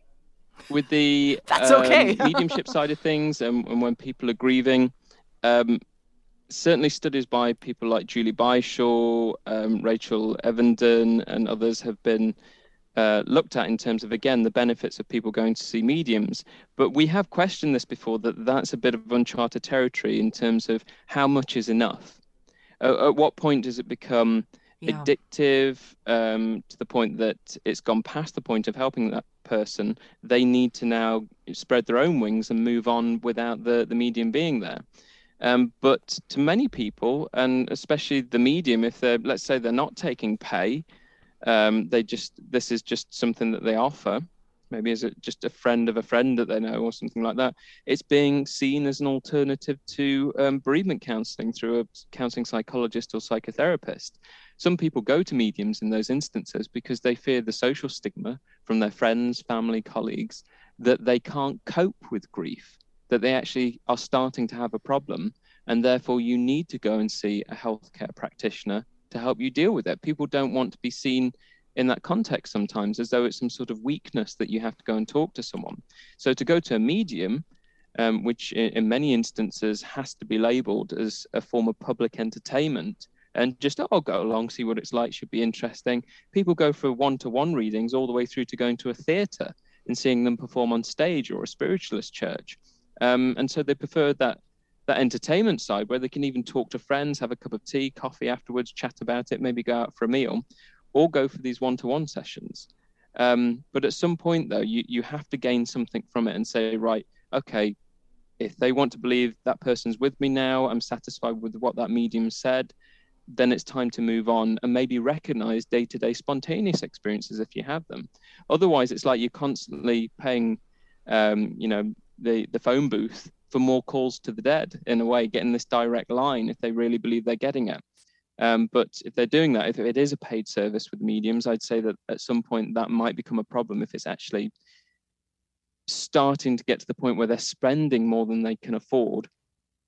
With the That's um, okay. mediumship side of things, and, and when people are grieving, um, certainly studies by people like Julie Byshaw, um, Rachel Evenden, and others have been uh, looked at in terms of, again, the benefits of people going to see mediums. But we have questioned this before, that that's a bit of uncharted territory in terms of how much is enough. Uh, at what point does it become yeah. addictive, um, to the point that it's gone past the point of helping that person? They need to now spread their own wings and move on without the, the medium being there. Um, but to many people, and especially the medium, if they're, let's say they're not taking pay, um, they just, this is just something that they offer, maybe as a, just a friend of a friend that they know or something like that, it's being seen as an alternative to um, bereavement counselling through a counselling psychologist or psychotherapist. Some people go to mediums in those instances because they fear the social stigma from their friends, family, colleagues, that they can't cope with grief, that they actually are starting to have a problem, and therefore you need to go and see a healthcare practitioner to help you deal with it. People don't want to be seen in that context sometimes as though it's some sort of weakness that you have to go and talk to someone. So to go to a medium, um, which in, in many instances has to be labeled as a form of public entertainment, and just, oh, I'll go along, see what it's like, should be interesting. People go for one-to-one readings all the way through to going to a theatre and seeing them perform on stage, or a spiritualist church. Um, and so they prefer that that entertainment side, where they can even talk to friends, have a cup of tea, coffee afterwards, chat about it, maybe go out for a meal, or go for these one-to-one sessions. Um, but at some point, though, you, you have to gain something from it and say, right, okay, if they want to believe that person's with me now, I'm satisfied with what that medium said, then it's time to move on and maybe recognize day-to-day spontaneous experiences if you have them. Otherwise, it's like you're constantly paying, um, you know, the, the phone booth for more calls to the dead, in a way, getting this direct line if they really believe they're getting it. Um, but if they're doing that, if it is a paid service with mediums, I'd say that at some point that might become a problem if it's actually starting to get to the point where they're spending more than they can afford,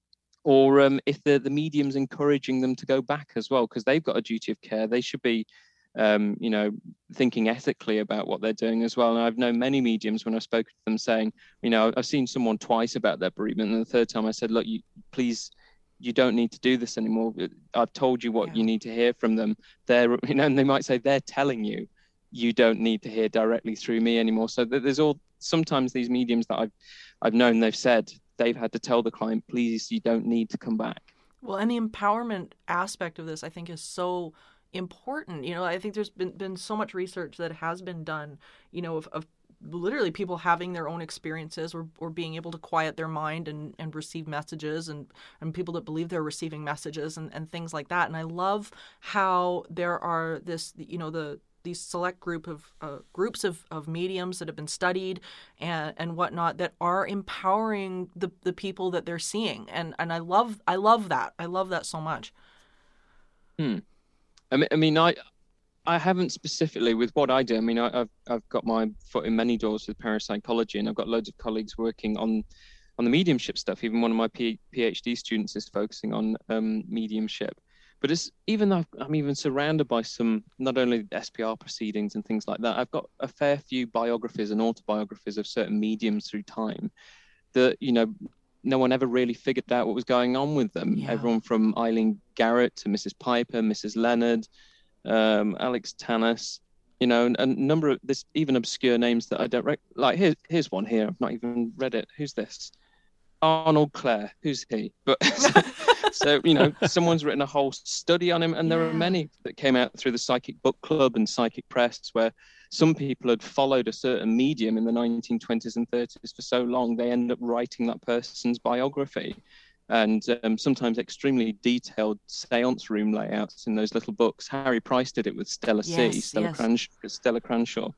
or um, if the, the medium's encouraging them to go back as well, because they've got a duty of care. They should be, um, you know, thinking ethically about what they're doing as well. And I've known many mediums when I've spoken to them saying, you know, I've seen someone twice about their bereavement, and the third time I said, look, you please, you don't need to do this anymore. I've told you what Yeah. you need to hear from them. They're, you know, and they might say they're telling you, you don't need to hear directly through me anymore. So there's all, sometimes these mediums that I've, I've known, they've said, they've had to tell the client, please, you don't need to come back. Well, and the empowerment aspect of this, I think, is so important. You know, I think there's been, been so much research that has been done, you know, of, of literally people having their own experiences, or, or being able to quiet their mind and, and receive messages, and, and people that believe they're receiving messages, and, and things like that. And I love how there are this, you know, the these select group of uh, groups of, of mediums that have been studied and, and whatnot, that are empowering the, the people that they're seeing. And and I love I love that. I love that so much. Hmm. I mean, I mean, I I haven't specifically with what I do. I mean, I, I've I've got my foot in many doors with parapsychology, and I've got loads of colleagues working on on the mediumship stuff. Even one of my P- PhD students is focusing on um, mediumship. But it's, even though I'm even surrounded by some, not only S P R proceedings and things like that, I've got a fair few biographies and autobiographies of certain mediums through time that, you know, no one ever really figured out what was going on with them. Yeah. Everyone from Eileen Garrett to Missus Piper, Missus Leonard, um, Alex Tannis, you know, and a number of this, even obscure names that I don't rec- like. Here, here's one here. I've not even read it. Who's this? Arnold Clare. Who's he? But so, you know, someone's written a whole study on him, and there Yeah. are many that came out through the Psychic Book Club and Psychic Press, where some people had followed a certain medium in the nineteen twenties and thirties for so long, they end up writing that person's biography. And um, sometimes extremely detailed seance room layouts in those little books. Harry Price did it with Stella C, Yes, Stella, yes. Crans- Stella Cranshaw.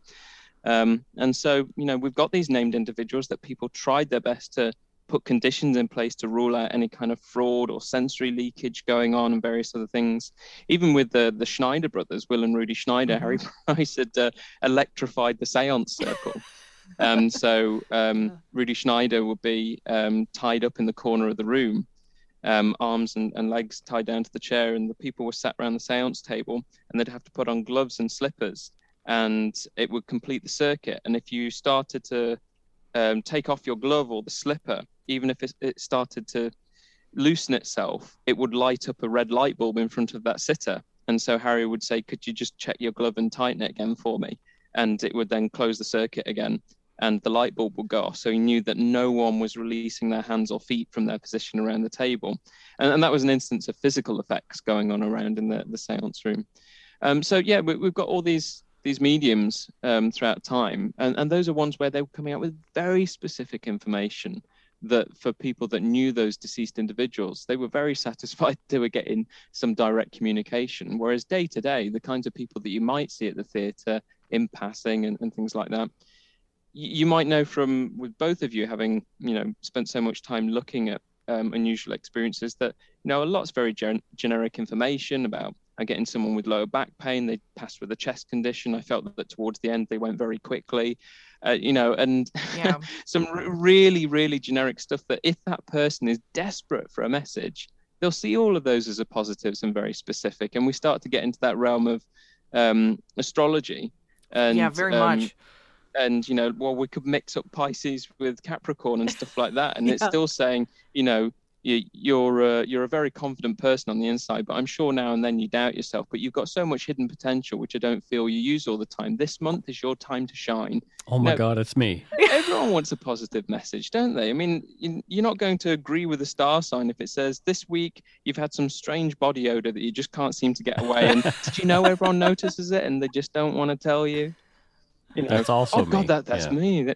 Um, and so, you know, we've got these named individuals that people tried their best to put conditions in place to rule out any kind of fraud or sensory leakage going on, and various other things. Even with the the Schneider brothers, Will and Rudy Schneider, Mm-hmm. Harry Price had uh, electrified the seance circle. um, so um, Yeah. Rudy Schneider would be um, tied up in the corner of the room, um, arms and, and legs tied down to the chair, and the people were sat around the seance table, and they'd have to put on gloves and slippers, and it would complete the circuit. And if you started to um, take off your glove or the slipper, even if it, it started to loosen itself, it would light up a red light bulb in front of that sitter. And so Harry would say, could you just check your glove and tighten it again for me? And it would then close the circuit again, and the light bulb would go off. So he knew that no one was releasing their hands or feet from their position around the table. And, and that was an instance of physical effects going on around in the, the seance room. Um, so yeah, we, we've got all these these mediums um, throughout time. And, and those are ones where they were coming out with very specific information that for people that knew those deceased individuals, they were very satisfied they were getting some direct communication. Whereas day to day, the kinds of people that you might see at the theatre in passing and, and things like that, you, you might know from, with both of you having, you know, spent so much time looking at um, unusual experiences, that, you know, a lot's very gen- generic information about, I'm getting someone with lower back pain, they passed with a chest condition. I felt that towards the end, they went very quickly, uh, you know, and Yeah. some r- really, really generic stuff that if that person is desperate for a message, they'll see all of those as a positives and very specific. And we start to get into that realm of um, astrology. And, Yeah, very um, much. And, you know, well, we could mix up Pisces with Capricorn and stuff like that. And it's Yeah. still saying, you know, you, you're a, you're a very confident person on the inside, but I'm sure now and then you doubt yourself, but you've got so much hidden potential, which I don't feel you use all the time. This month is your time to shine. Oh my No. God, it's me. Everyone wants a positive message, don't they? I mean, you- you're not going to agree with a star sign if it says this week you've had some strange body odor that you just can't seem to get away. And did you know everyone notices it and they just don't want to tell you? You know, That's also oh God, me. that that's Yeah. me.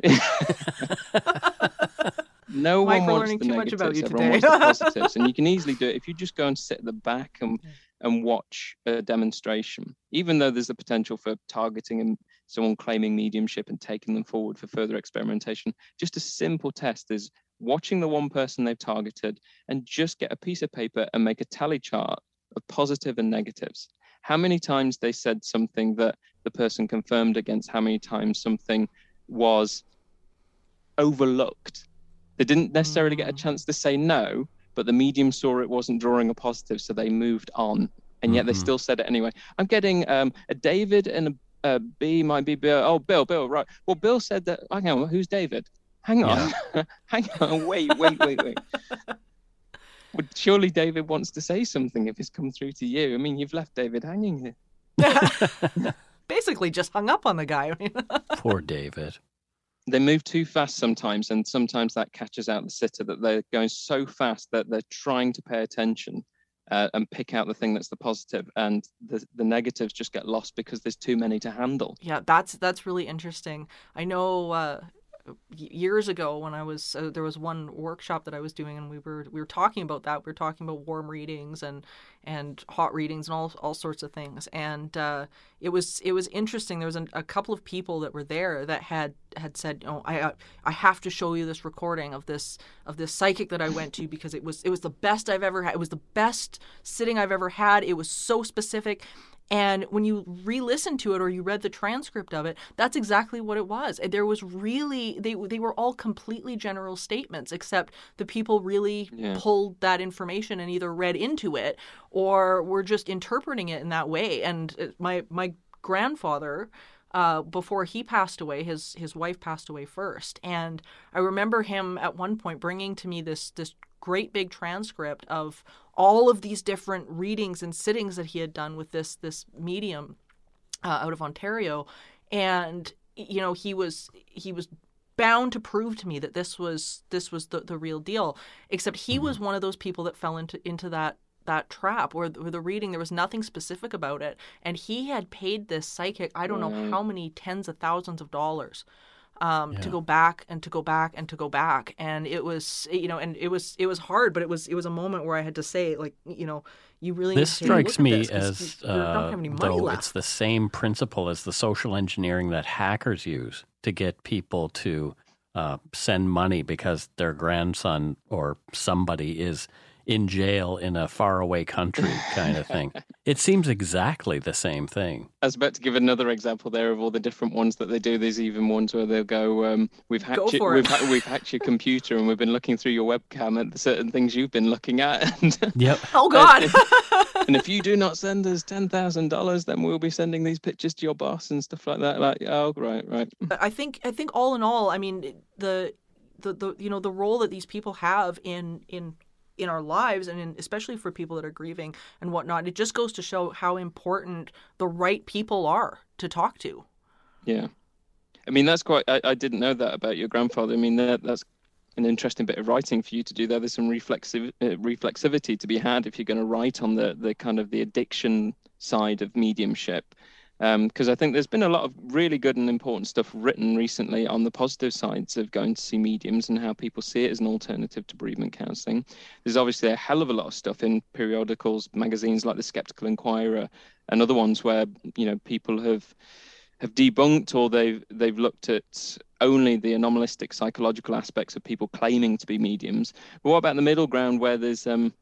No Mike, one we're wants learning the too much negatives. about you Everyone today. wants the positives, and you can easily do it if you just go and sit at the back and and watch a demonstration. Even though there's the potential for targeting and someone claiming mediumship and taking them forward for further experimentation, just a simple test is watching the one person they've targeted and just get a piece of paper and make a tally chart of positive and negatives. How many times they said something that the person confirmed against how many times something was overlooked. They didn't necessarily get a chance to say no, but the medium saw it wasn't drawing a positive, so they moved on. And yet mm-hmm. they still said it anyway. I'm getting um, a David and a, a B might be Bill. Oh, Bill, Bill, right. Well, Bill said that. Hang on, who's David? Hang on, yeah. hang on, wait, wait, wait, wait. Well, surely David wants to say something if it's come through to you. I mean, you've left David hanging here. Basically just hung up on the guy. Poor David. They move too fast sometimes, and sometimes that catches out the sitter, that they're going so fast that they're trying to pay attention uh, and pick out the thing that's the positive, and the, the negatives just get lost because there's too many to handle. Yeah, that's that's really interesting. I know... Uh... years ago when I was uh, there was one workshop that I was doing, and we were we were talking about that. We were talking about warm readings and and hot readings and all all sorts of things. And uh, it was it was interesting. There was an, a couple of people that were there that had had said, "Oh, I I have to show you this recording of this of this psychic that I went to because it was it was the best I've ever had. It was the best sitting I've ever had. It was so specific." And when you re-listen to it or you read the transcript of it, that's exactly what it was. There was really, they they were all completely general statements, except the people really yeah. pulled that information and either read into it or were just interpreting it in that way. And my my grandfather, uh, before he passed away, his his wife passed away first. And I remember him at one point bringing to me this this great big transcript of all of these different readings and sittings that he had done with this this medium uh, out of Ontario. And you know, he was he was bound to prove to me that this was this was the, the real deal, except he mm-hmm. was one of those people that fell into into that that trap where, where the reading, there was nothing specific about it, and he had paid this psychic I don't know how many tens of thousands of dollars Um, yeah. to go back and to go back and to go back. And it was, you know, and it was, it was hard, but it was, it was a moment where I had to say, like, you know, you really this need to strikes look me at this as, you don't uh, have any money though left. It's the same principle as the social engineering that hackers use to get people to uh, send money because their grandson or somebody is in jail in a faraway country kind of thing. It seems exactly the same thing. I was about to give another example there of all the different ones that they do. There's even ones where they'll go, um, we've hacked go your, we've, ha- we've hacked your computer and we've been looking through your webcam at the certain things you've been looking at. And, yep. Oh, God. and, and if you do not send us ten thousand dollars, then we'll be sending these pictures to your boss and stuff like that. Like, oh, right, right. I think, I think all in all, I mean, the, the, the you know, the role that these people have in, in, in our lives, and in, especially for people that are grieving and whatnot, it just goes to show how important the right people are to talk to. Yeah. I mean, that's quite, I, I didn't know that about your grandfather. I mean, that that's an interesting bit of writing for you to do there. There's some reflexiv, uh, reflexivity to be had if you're going to write on the, the kind of the addiction side of mediumship. Because um, I think there's been a lot of really good and important stuff written recently on the positive sides of going to see mediums and how people see it as an alternative to bereavement counselling. There's obviously a hell of a lot of stuff in periodicals, magazines like the Skeptical Inquirer, and other ones where, you know, people have have debunked or they've they've looked at only the anomalistic psychological aspects of people claiming to be mediums. But what about the middle ground where there's um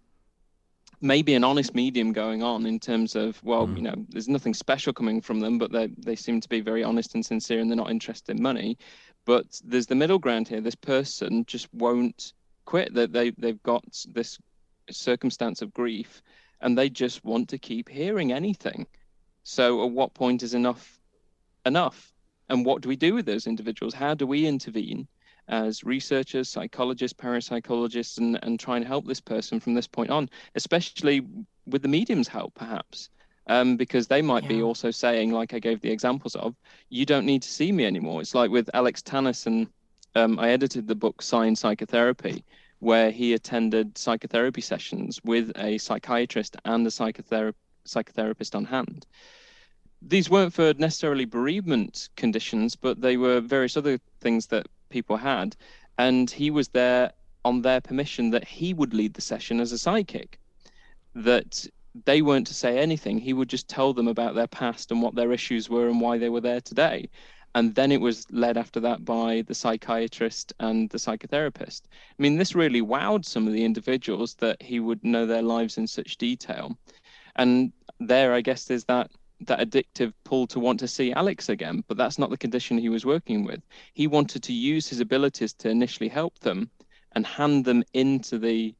maybe an honest medium going on in terms of, well, mm. you know, there's nothing special coming from them, but they they seem to be very honest and sincere and they're not interested in money. But there's the middle ground here. This person just won't quit. That they, they've got this circumstance of grief and they just want to keep hearing anything. So at what point is enough enough? And what do we do with those individuals? How do we intervene as researchers, psychologists, parapsychologists, and, and try and help this person from this point on, especially with the medium's help, perhaps, um, because they might yeah. be also saying, like I gave the examples of, you don't need to see me anymore. It's like with Alex Tannerson, um, I edited the book Sign Psychotherapy, where he attended psychotherapy sessions with a psychiatrist and a psychothera- psychotherapist on hand. These weren't for necessarily bereavement conditions, but they were various other things that people had, and he was there on their permission that he would lead the session as a psychic, that they weren't to say anything. He would just tell them about their past and what their issues were and why they were there today. And then it was led after that by the psychiatrist and the psychotherapist. I mean, this really wowed some of the individuals that he would know their lives in such detail. And there, I guess, there's that that addictive pull to want to see Alex again, but that's not the condition he was working with. He wanted to use his abilities to initially help them and hand them into the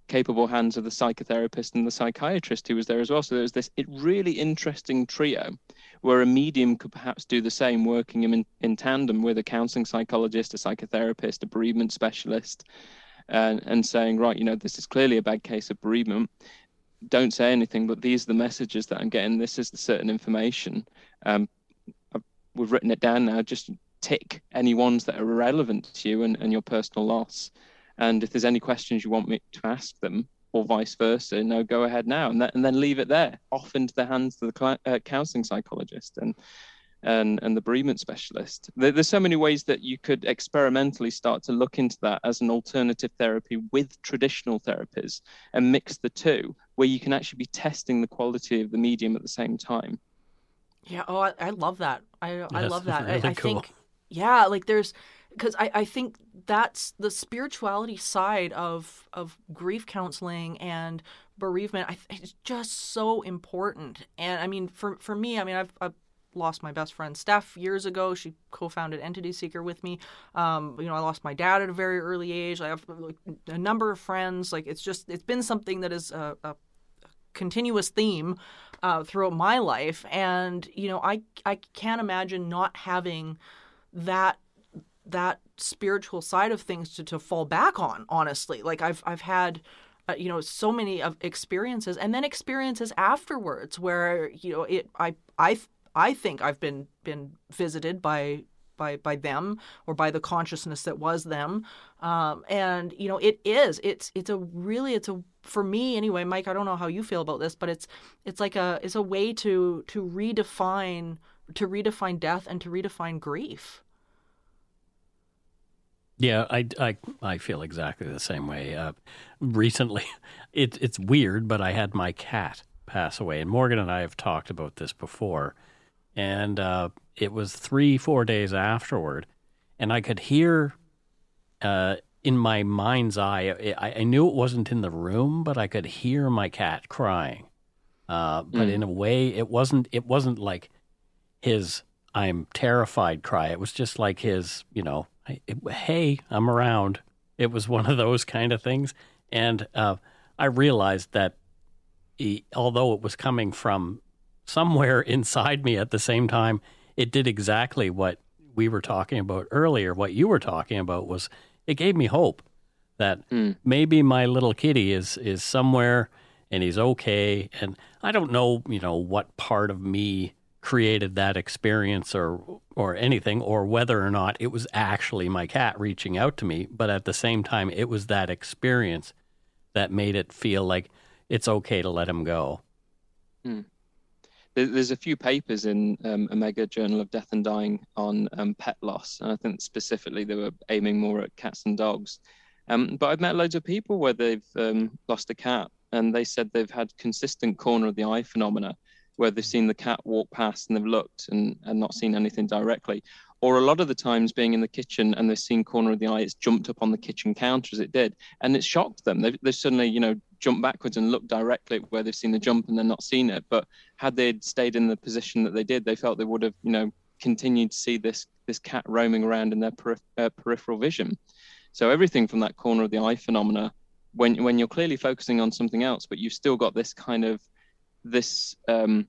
capable hands of the psychotherapist and the psychiatrist who was there as well. So there was this it really interesting trio where a medium could perhaps do the same, working in, in tandem with a counseling psychologist, a psychotherapist, a bereavement specialist, and, and saying, right, you know, this is clearly a bad case of bereavement. Don't say anything, but these are the messages that I'm getting. This is the certain information. Um, I've, we've written it down now. Just tick any ones that are irrelevant to you and, and your personal loss. And if there's any questions you want me to ask them, or vice versa, no, go ahead now, and, that, and then leave it there, off into the hands of the uh, counseling psychologist and and and the bereavement specialist. There, there's so many ways that you could experimentally start to look into that as an alternative therapy with traditional therapies, and mix the two, where you can actually be testing the quality of the medium at the same time. Yeah. Oh, I, I love that. I I Yes, love that. really I, I cool. think, yeah, like there's, because I, I think that's the spirituality side of of grief counseling and bereavement. I think it's just so important. And I mean, for for me, I mean, I've, I've lost my best friend Steph years ago. She co-founded Entity Seeker with me. Um, you know, I lost my dad at a very early age. I have like, a number of friends. Like it's just it's been something that is a, a continuous theme uh, throughout my life. And you know, I I can't imagine not having that that spiritual side of things to, to fall back on, honestly. Like I've I've had uh, you know, so many of experiences, and then experiences afterwards where, you know, it I I I think I've been been visited by by by them, or by the consciousness that was them. Um, and you know, it is it's it's a really it's a for me anyway, Mike, I don't know how you feel about this, but it's it's like a it's a way to to redefine to redefine death and to redefine grief. Yeah, I, I, I feel exactly the same way. Uh, recently, it, it's weird, but I had my cat pass away. And Morgan and I have talked about this before. And uh, it was three, four days afterward. And I could hear uh, in my mind's eye, I, I knew it wasn't in the room, but I could hear my cat crying. Uh, but mm. in a way, it wasn't, it wasn't like his I'm terrified cry. It was just like his, you know, hey, I'm around. It was one of those kind of things. And uh, I realized that he, although it was coming from somewhere inside me at the same time, it did exactly what we were talking about earlier. What you were talking about was it gave me hope that mm. maybe my little kitty is, is somewhere and he's okay. And I don't know, you know, what part of me created that experience or or anything, or whether or not it was actually my cat reaching out to me. But at the same time, it was that experience that made it feel like it's okay to let him go. Hmm. There's a few papers in um, Omega Journal of Death and Dying on um, pet loss, and I think specifically they were aiming more at cats and dogs. Um, but I've met loads of people where they've um, lost a cat, and they said they've had consistent corner of the eye phenomena, where they've seen the cat walk past and they've looked and, and not seen anything directly. Or a lot of the times being in the kitchen and they've seen corner of the eye, it's jumped up on the kitchen counter as it did. And it shocked them. They've, they've suddenly, you know, jumped backwards and looked directly at where they've seen the jump and then not seen it. But had they stayed in the position that they did, they felt they would have, you know, continued to see this this cat roaming around in their periph- uh, peripheral vision. So everything from that corner of the eye phenomena, when when you're clearly focusing on something else, but you've still got this kind of this um,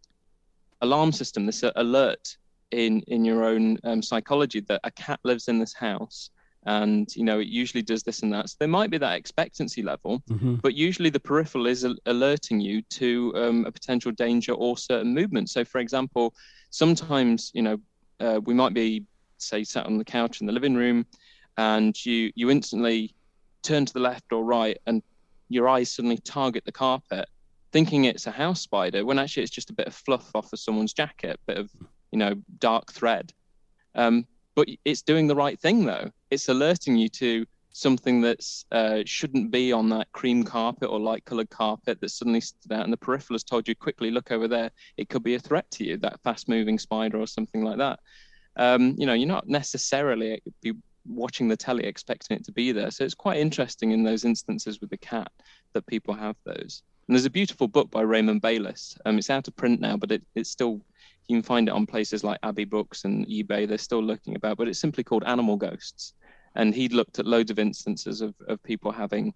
alarm system, this uh, alert in in your own um, psychology that a cat lives in this house, and you know it usually does this and that. So there might be that expectancy level, mm-hmm. but usually the peripheral is al- alerting you to um, a potential danger or certain movement. So, for example, sometimes you know uh, we might be, say, sat on the couch in the living room, and you you instantly turn to the left or right, and your eyes suddenly target the carpet, thinking it's a house spider, when actually it's just a bit of fluff off of someone's jacket, a bit of, you know, dark thread. Um, but it's doing the right thing, though. It's alerting you to something that's uh, shouldn't be on that cream carpet or light-colored carpet that suddenly stood out, and the peripheral has told you, quickly look over there. It could be a threat to you, that fast-moving spider or something like that. Um, you know, you're not necessarily be watching the telly expecting it to be there. So it's quite interesting in those instances with the cat that people have those. And there's a beautiful book by Raymond Baylis. Um, it's out of print now, but it, it's still, you can find it on places like Abbey Books and eBay. They're still looking about, but it's simply called Animal Ghosts. And he'd looked at loads of instances of, of people having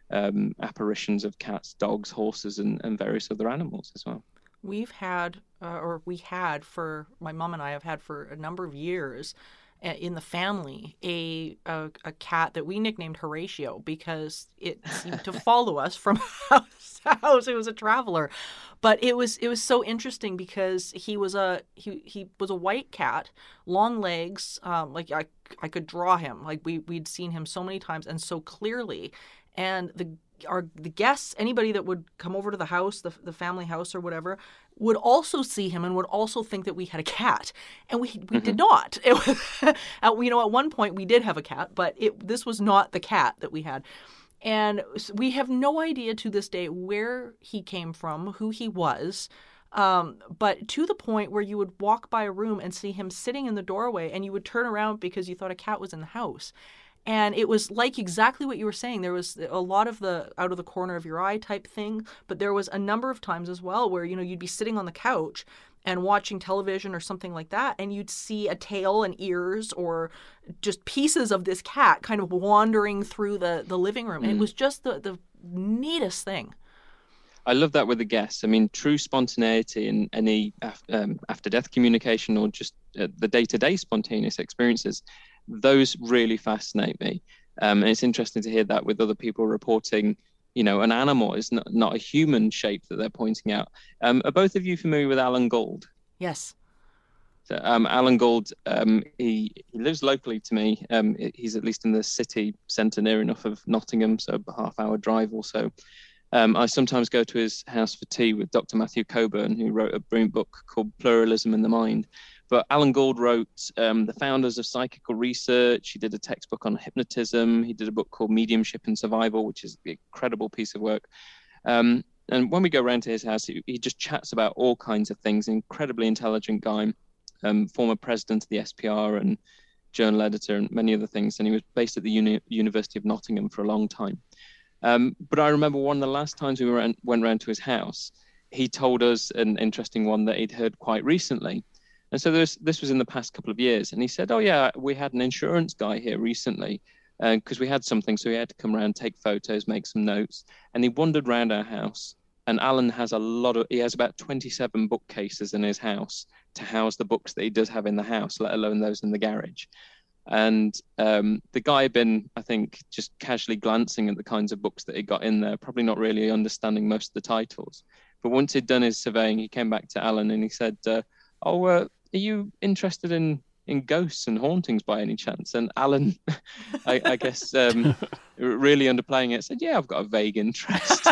um, apparitions of cats, dogs, horses, and, and various other animals as well. We've had, uh, or we had for, my mom and I have had for a number of years uh, in the family, a, a a cat that we nicknamed Horatio because it seemed to follow us from house to house. It was a traveler. But it was it was so interesting because he was a he, he was a white cat, long legs, um, like I I could draw him. Like we we'd seen him so many times and so clearly. And the our the guests, anybody that would come over to the house, the the family house or whatever, would also see him and would also think that we had a cat, and we we mm-hmm. did not. It was, at, you know, at one point we did have a cat, but it this was not the cat that we had, and we have no idea to this day where he came from, who he was. Um, but to the point where you would walk by a room and see him sitting in the doorway, and you would turn around because you thought a cat was in the house. And it was like exactly what you were saying. There was a lot of the out of the corner of your eye type thing, but there was a number of times as well where, you know, you'd be sitting on the couch and watching television or something like that, and you'd see a tail and ears or just pieces of this cat kind of wandering through the, the living room. And mm. it was just the, the neatest thing. I love that with the guests. I mean, true spontaneity in any um, after-death communication or just uh, the day-to-day spontaneous experiences, those really fascinate me. Um, and it's interesting to hear that with other people reporting, you know, an animal is not, not a human shape that they're pointing out. Um, are both of you familiar with Alan Gould? Yes. So, um, Alan Gould, um, he, he lives locally to me. Um, he's at least in the city centre near enough of Nottingham, so a half hour drive or so. Um, I sometimes go to his house for tea with Doctor Matthew Coburn, who wrote a brilliant book called Pluralism in the Mind. But Alan Gould wrote um, The Founders of Psychical Research. He did a textbook on hypnotism. He did a book called Mediumship and Survival, which is an incredible piece of work. Um, and when we go around to his house, he, he just chats about all kinds of things. Incredibly intelligent guy, um, former president of the S P R and journal editor and many other things. And he was based at the Uni- University of Nottingham for a long time. Um, but I remember one of the last times we went, went round to his house, he told us an interesting one that he'd heard quite recently. And so this, this was in the past couple of years. And he said, oh, yeah, we had an insurance guy here recently because uh, we had something. So he had to come around, take photos, make some notes. And he wandered around our house. And Alan has a lot of, he has about twenty-seven bookcases in his house to house the books that he does have in the house, let alone those in the garage. And um, the guy had been, I think, just casually glancing at the kinds of books that he got in there, probably not really understanding most of the titles. But once he'd done his surveying, he came back to Alan and he said, uh, oh, uh, are you interested in, in ghosts and hauntings by any chance? And Alan, I, I guess, um, really underplaying it, said, yeah, I've got a vague interest.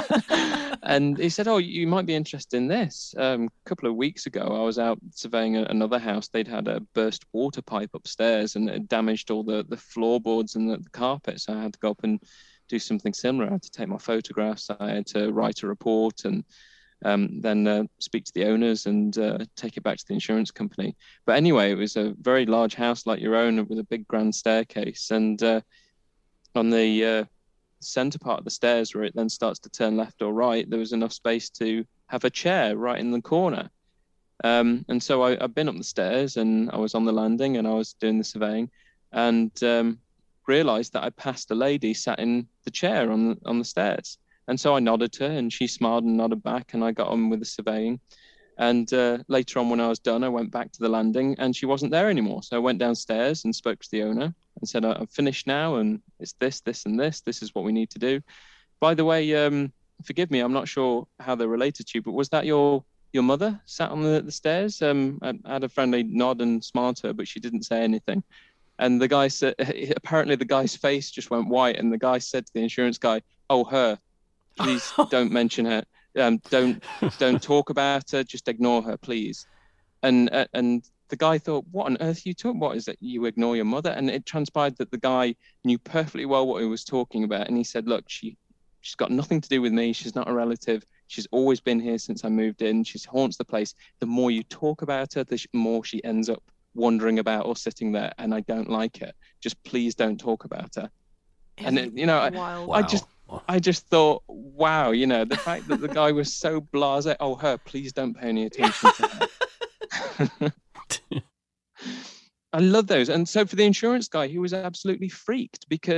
And he said, oh, you might be interested in this. Um, a couple of weeks ago, I was out surveying a, another house. They'd had a burst water pipe upstairs and it damaged all the, the floorboards and the, the carpet. So I had to go up and do something similar. I had to take my photographs. I had to write a report and um, then uh, speak to the owners and uh, take it back to the insurance company. But anyway, it was a very large house like your own with a big grand staircase. And uh, on the uh, center part of the stairs where it then starts to turn left or right, there was enough space to have a chair right in the corner. Um, and so I, I've been up the stairs and I was on the landing and I was doing the surveying and um, realized that I passed a lady sat in the chair on the, on the stairs. And so I nodded to her and she smiled and nodded back and I got on with the surveying. And uh, later on when I was done, I went back to the landing and she wasn't there anymore. So I went downstairs and spoke to the owner and said, I'm finished now and it's this, this and this. This is what we need to do. By the way, um, forgive me, I'm not sure how they're related to you, but was that your your mother sat on the, the stairs? Um, I, I had a friendly nod and smile to her, but she didn't say anything. And the guy said, apparently the guy's face just went white and the guy said to the insurance guy, oh, her, please don't mention her. Um, don't don't talk about her. Just ignore her, please. And uh, and the guy thought, what on earth are you talking? What is that? You ignore your mother? And it transpired that the guy knew perfectly well what he was talking about. And he said, look, she she's got nothing to do with me. She's not a relative. She's always been here since I moved in. She haunts the place. The more you talk about her, the more she ends up wandering about or sitting there. And I don't like it. Just please don't talk about her. And it, you know, I, wow. I just. I just thought, wow, you know, the fact that the guy was so blasé. Oh, her, please don't pay any attention to her. I love those. And so for the insurance guy, he was absolutely freaked because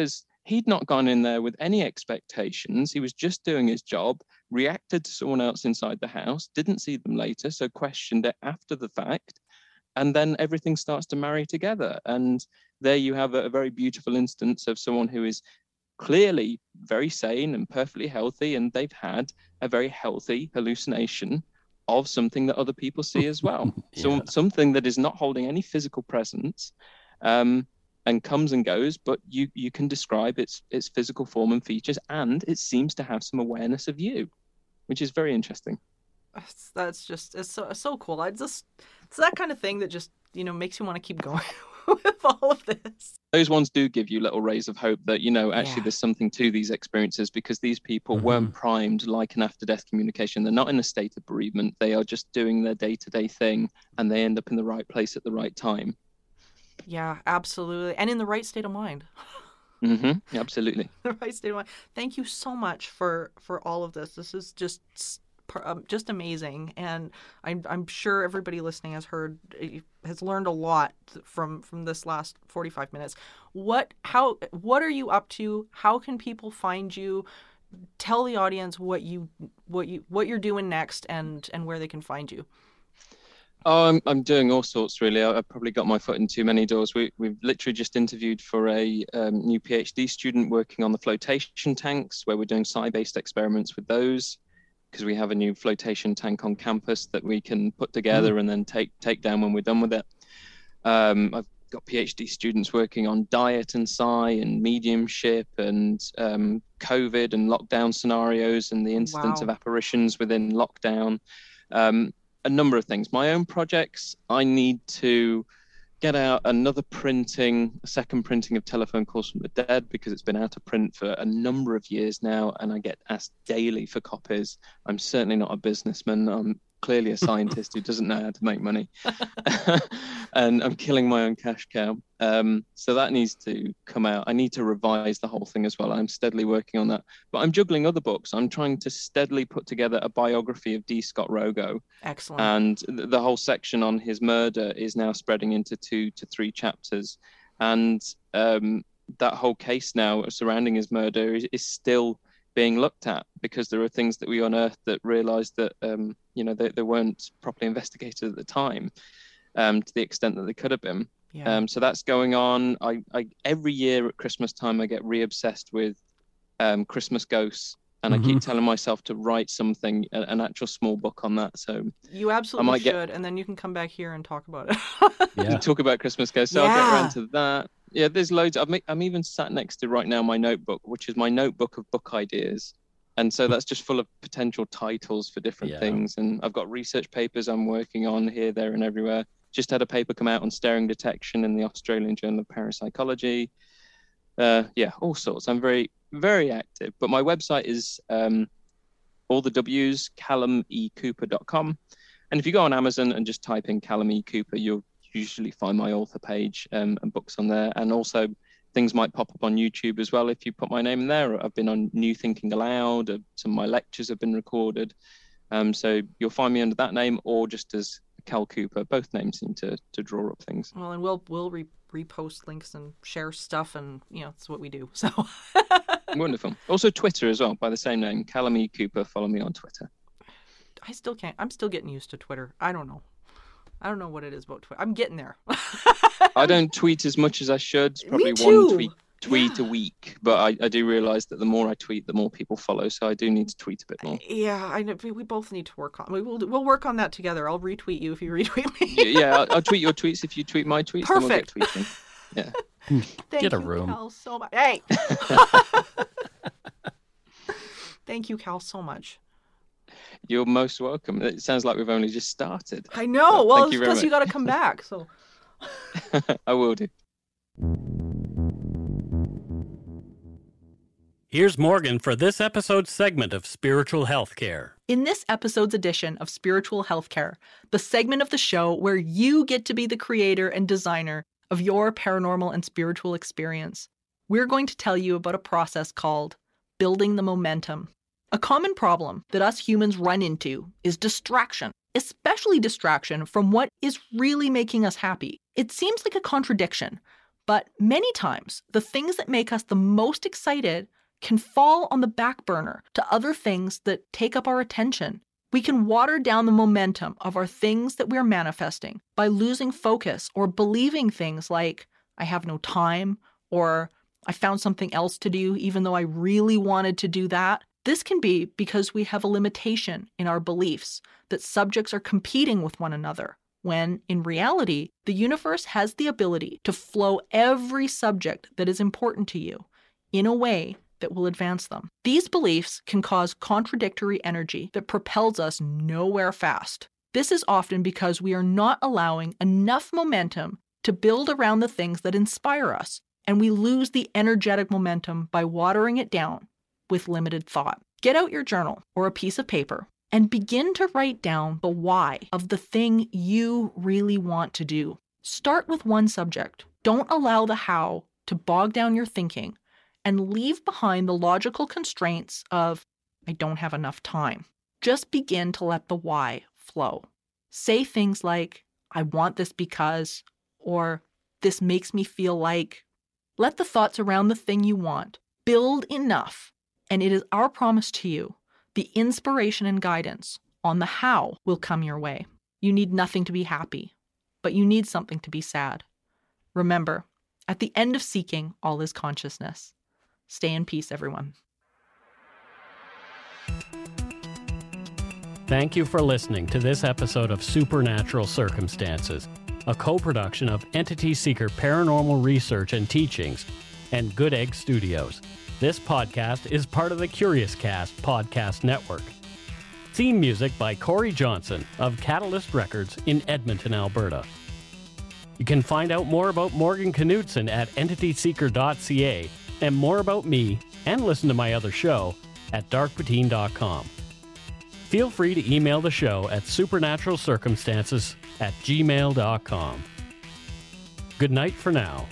He'd not gone in there with any expectations. He was just doing his job, reacted to someone else inside the house, didn't see them later, so questioned it after the fact. And then everything starts to marry together. And there you have a, a very beautiful instance of someone who is clearly very sane and perfectly healthy, and they've had a very healthy hallucination of something that other people see as well. yeah. So something that is not holding any physical presence, um, and comes and goes, but you you can describe its its physical form and features, and it seems to have some awareness of you, which is very interesting. That's, that's just it's so it's so cool. I just it's that kind of thing that just, you know, makes you want to keep going with all of this. Those ones do give you little rays of hope that, you know, actually yeah. there's something to these experiences, because these people mm-hmm. weren't primed like an after-death communication. They're not in a state of bereavement. They are just doing their day-to-day thing, and they end up in the right place at the right time. Yeah, absolutely. And in the right state of mind. Mm-hmm. Absolutely. The right state of mind. Thank you so much for, for all of this. This is just um, just amazing. And I'm I'm sure everybody listening has heard, has learned a lot from, from this last forty-five minutes. What how what are you up to? How can people find you? Tell the audience what you what you what you're doing next, and, and where they can find you. Oh, I'm I'm doing all sorts, really. I, I've probably got my foot in too many doors. We, we've literally just interviewed for a um, new PhD student working on the flotation tanks, where we're doing psi-based experiments with those, because we have a new flotation tank on campus that we can put together mm. and then take take down when we're done with it. Um, I've got PhD students working on diet and psi and mediumship and um, COVID and lockdown scenarios and the incidence wow. of apparitions within lockdown. Um, a number of things. My own projects, I need to get out another printing, a second printing of Telephone Calls from the Dead, because it's been out of print for a number of years now, and I get asked daily for copies. I'm certainly not a businessman. I'm clearly a scientist who doesn't know how to make money. And I'm killing my own cash cow. Um, so that needs to come out. I need to revise the whole thing as well. I'm steadily working on that. But I'm juggling other books. I'm trying to steadily put together a biography of D. Scott Rogo. Excellent. And th- the whole section on his murder is now spreading into two to three chapters. And um, that whole case now surrounding his murder is, is still being looked at, because there are things that we unearthed that realized that, um, you know, they, they weren't properly investigated at the time, um, to the extent that they could have been. Yeah. Um, so that's going on. I, I every year at Christmas time, I get re-obsessed with um, Christmas ghosts, and mm-hmm. I keep telling myself to write something, a, an actual small book on that. So you absolutely should, get... and then you can come back here and talk about it. yeah. Talk about Christmas ghosts. So yeah. I'll get around to that. Yeah, there's loads. I'm, I'm even sat next to right now my notebook, which is my notebook of book ideas. And so that's just full of potential titles for different yeah. things. And I've got research papers I'm working on here, there, and everywhere. Just had a paper come out on staring detection in the Australian Journal of Parapsychology. Uh, yeah, all sorts. I'm very, very active. But my website is um, all the W's, callum e cooper dot com. And if you go on Amazon and just type in Callum E. Cooper, you'll usually find my author page um, and books on there. And also things might pop up on YouTube as well if you put my name in there. I've been on New Thinking Aloud. Uh, some of my lectures have been recorded. Um, so you'll find me under that name, or just as Cal Cooper. Both names seem to to draw up things. Well, and we'll we'll re- repost links and share stuff, and you know, it's what we do. So wonderful. Also Twitter as well, by the same name, Callum E. Cooper. Follow me on Twitter. I still can't. I'm still getting used to Twitter. I don't know. I don't know what it is about Twitter. I'm getting there. I don't tweet as much as I should. Probably one tweet tweet yeah. a week. But I, I do realize that the more I tweet, the more people follow. So I do need to tweet a bit more. Yeah, I know. We both need to work on. We will. We'll work on that together. I'll retweet you if you retweet me. yeah, I'll, I'll tweet your tweets if you tweet my tweets. Perfect. Then we'll get tweeting. Yeah. Thank get a you, room. Cal, so much. Hey. Thank you, Cal, so much. You're most welcome. It sounds like we've only just started. I know. Well, it's because you got to come back. So I will do. Here's Morgan for this episode's segment of Spiritual Healthcare. In this episode's edition of Spiritual Healthcare, the segment of the show where you get to be the creator and designer of your paranormal and spiritual experience, we're going to tell you about a process called building the momentum. A common problem that us humans run into is distraction, especially distraction from what is really making us happy. It seems like a contradiction, But many times, the things that make us the most excited can fall on the back burner to other things that take up our attention. We can water down the momentum of our things that we're manifesting by losing focus or believing things like, I have no time, or I found something else to do even though I really wanted to do that. This can be because we have a limitation in our beliefs that subjects are competing with one another, when in reality, the universe has the ability to flow every subject that is important to you in a way that will advance them. These beliefs can cause contradictory energy that propels us nowhere fast. This is often because we are not allowing enough momentum to build around the things that inspire us, and we lose the energetic momentum by watering it down with limited thought. Get out your journal or a piece of paper and begin to write down the why of the thing you really want to do. Start with one subject. Don't allow the how to bog down your thinking, and leave behind the logical constraints of, I don't have enough time. Just begin to let the why flow. Say things like, I want this because, or this makes me feel like. Let the thoughts around the thing you want build enough, and it is our promise to you, the inspiration and guidance on the how will come your way. You need nothing to be happy, but you need something to be sad. Remember, at the end of seeking, all is consciousness. Stay in peace, everyone. Thank you for listening to this episode of Supernatural Circumstances, a co-production of Entity Seeker Paranormal Research and Teachings and Good Egg Studios. This podcast is part of the Curious Cast podcast network. Theme music by Corey Johnson of Catalyst Records in Edmonton, Alberta. You can find out more about Morgan Knudsen at entity seeker dot c a and more about me and listen to my other show at dark poutine dot com. Feel free to email the show at supernatural circumstances at gmail dot com. Good night for now.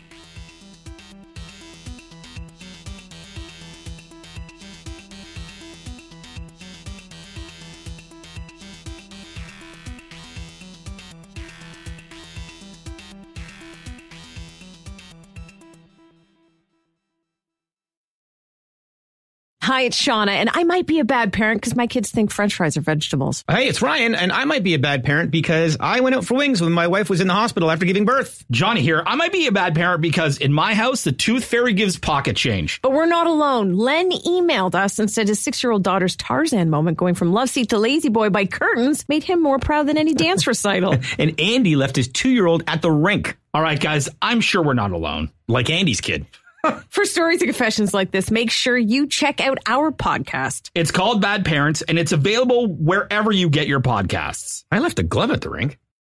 Hi, it's Shauna, and I might be a bad parent because my kids think French fries are vegetables. Hey, it's Ryan, and I might be a bad parent because I went out for wings when my wife was in the hospital after giving birth. Johnny here. I might be a bad parent because in my house, the tooth fairy gives pocket change. But we're not alone. Len emailed us and said his six-year-old daughter's Tarzan moment going from love seat to lazy boy by curtains made him more proud than any dance recital. And Andy left his two-year-old at the rink. All right, guys, I'm sure we're not alone. Like Andy's kid. For stories and confessions like this, make sure you check out our podcast. It's called Bad Parents, and it's available wherever you get your podcasts. I left a glove at the rink.